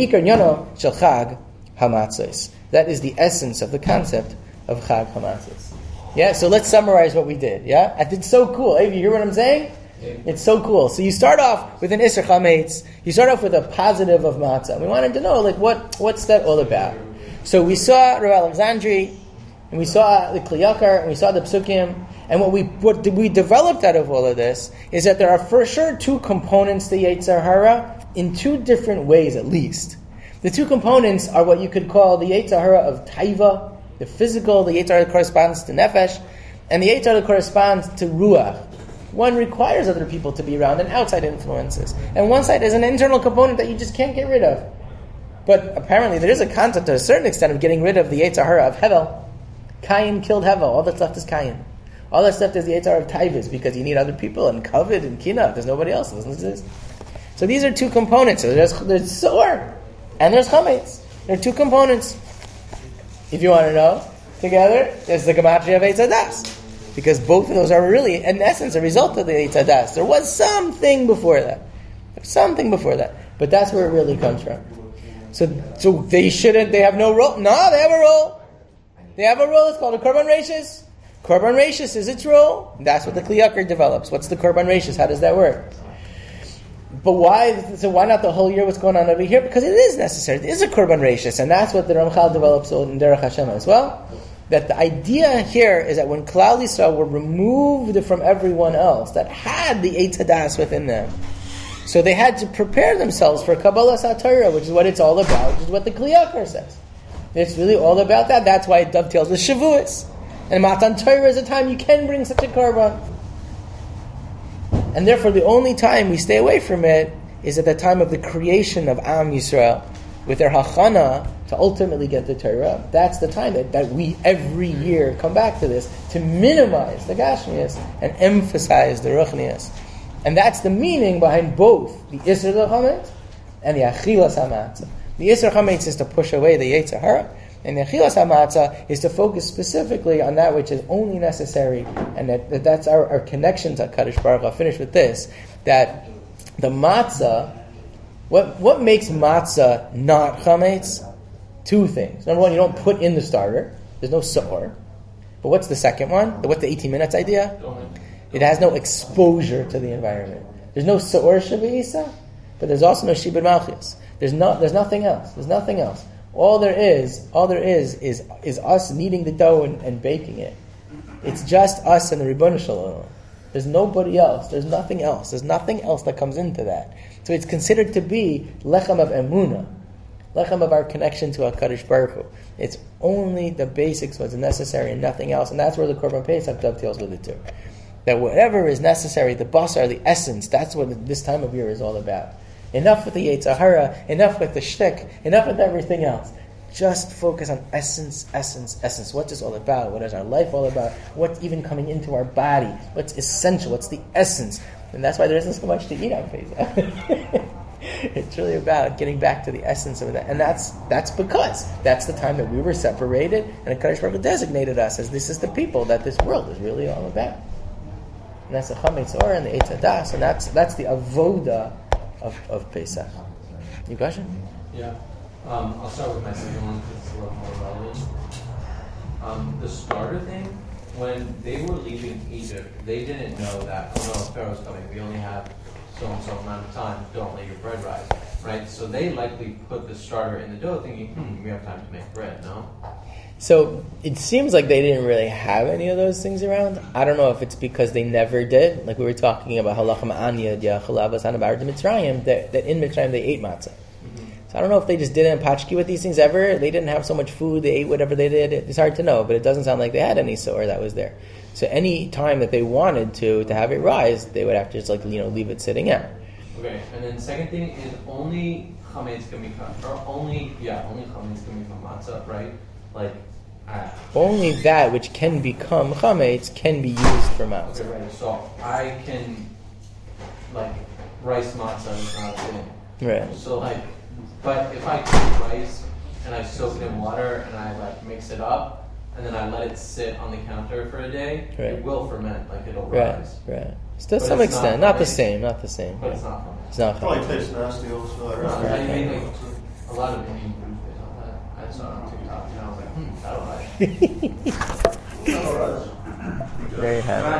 is the essence of the concept of Chag Hamatzos. Yeah, so let's summarize what we did. Yeah, it's so cool. Hey, you hear what I'm saying? It's so cool. So you start off with an Isser Chametz. You start off with a positive of matzah. We wanted to know, like, what what's that all about? So we saw Rav Alexandri, and we saw the Kli Yakar, and we saw the Psukim, and what we what we developed out of all of this is that there are for sure two components to Yetzer Hara in two different ways, at least. The two components are what you could call the Yetzer Hara of Taiva, the physical. The Yetzer Hara corresponds to Nefesh, and the Yetzer Hara corresponds to Ruach. One requires other people to be around and outside influences. And one side is an internal component that you just can't get rid of. But apparently there is a concept to a certain extent of getting rid of the Yetzer Hara of Hevel. Cain killed Hevel. All that's left is Cain. All that's left is the Yetzer Hara of Taivas, because you need other people and Kavod and Kina. There's nobody else. It doesn't exist. So these are two components. So there's, there's Sor and there's Chametz. There are two components. If you want to know, together, there's the Gematria of Eitz Hadas. Because both of those are really, in essence, a result of the Eitz Hadas. There was something before that. There's something before that. But that's where it really comes from. So so they shouldn't, they have no role? No, they have a role. They have a role. It's called a Korban Reishis. Korban Reishis is its role. That's what the Kli Yakar develops. What's the Korban Reishis? How does that work? But why, so why not the whole year what's going on over here? Because it is necessary. It is a Korban Reishis. And that's what the Ramchal develops in Derech Hashem as well. That the idea here is that when Klal Yisrael were removed from everyone else that had the Eitz Hadas within them, so they had to prepare themselves for Kabbalah Satorah, which is what it's all about, which is what the Kli Yakar says. It's really all about that. That's why it dovetails with Shavuos. And Matan Torah is a time you can bring such a Korban. And therefore the only time we stay away from it is at the time of the creation of Am Yisrael, with their hachana to ultimately get the Torah. That's the time that, that we every year come back to this, to minimize the Gashmias and emphasize the Ruchnias. And that's the meaning behind both the Isser Chametz and the Achilas HaMatzah. The Isser Chametz is to push away the Yetzer Hara, and the Achilas HaMatzah is to focus specifically on that which is only necessary, and that, that that's our, our connection to HaKadosh Baruch Hu. I'll finish with this, that the matzah, What what makes matzah not chametz? Two things. Number one, you don't put in the starter. There's no sa'or. But what's the second one? What's the eighteen minutes idea? It has no exposure to the environment. There's no sa'or shabbeisa, but there's also no shibud malchus. There's no there's nothing else. There's nothing else. All there is, all there is, is is us kneading the dough and, and baking it. It's just us and the Ribono Shel Olam. There's nobody else. There's nothing else. There's nothing else that comes into that. So it's considered to be lechem of emunah, lechem of our connection to HaKadosh Baruch Hu. It's only the basics, what's necessary, and nothing else. And that's where the Korban Pesach dovetails with it too. That whatever is necessary, the basar, the essence, that's what this time of year is all about. Enough with the Yetzer Hara, enough with the shtick, enough with everything else. Just focus on essence, essence, essence. What's this all about? What is our life all about? What's even coming into our body? What's essential? What's the essence? And that's why there isn't so much to eat on Pesach. It's really about getting back to the essence of that. And that's that's because that's the time that we were separated, and HaKadosh Baruch Hu designated us as this is the people that this world is really all about. And that's the Chametz Or and the Eitz Hadas, and that's that's the avoda of, of Pesach. You question? Yeah. Um, I'll start with my second one because it's a little more relevant. Um, the starter thing, when they were leaving Egypt, they didn't know that, oh no, Pharaoh's coming. We only have so and so amount of time, don't let your bread rise, right? So they likely put the starter in the dough thinking, hmm, we have time to make bread, no? So it seems like they didn't really have any of those things around. I don't know if it's because they never did. Like we were talking about halacha ma'anyad, ya chalavas hanabar de Mitzrayim, that that in Mitzrayim they ate matzah. Mm-hmm. So I don't know if they just didn't patchki with these things ever. They didn't have so much food. They ate whatever they did. It's hard to know, but it doesn't sound like they had any sore that was there. So any time that they wanted to to have it rise, they would have to just like you know leave it sitting out. Okay, and then second thing is only chametz can become, or only yeah, only chametz can become matzah, right? Like. Ah. Only that which can become chametz can be used for matzah. Okay, right. So I can, like, rice matzah is not a thing. Right. So like, but if I cook rice and I soak it in water and I like mix it up and then I let it sit on the counter for a day, Right. it will ferment. Like it'll Right, rise. right. To But some it's extent, not not, the chametz. same, not the same. But yeah. it's not fermented. It's not Probably chametz. tastes nasty also. No, I I mean, like, a lot of Indian food is on that. I saw it on TikTok and I was like, hmm, that'll rise. Alright. Very happy.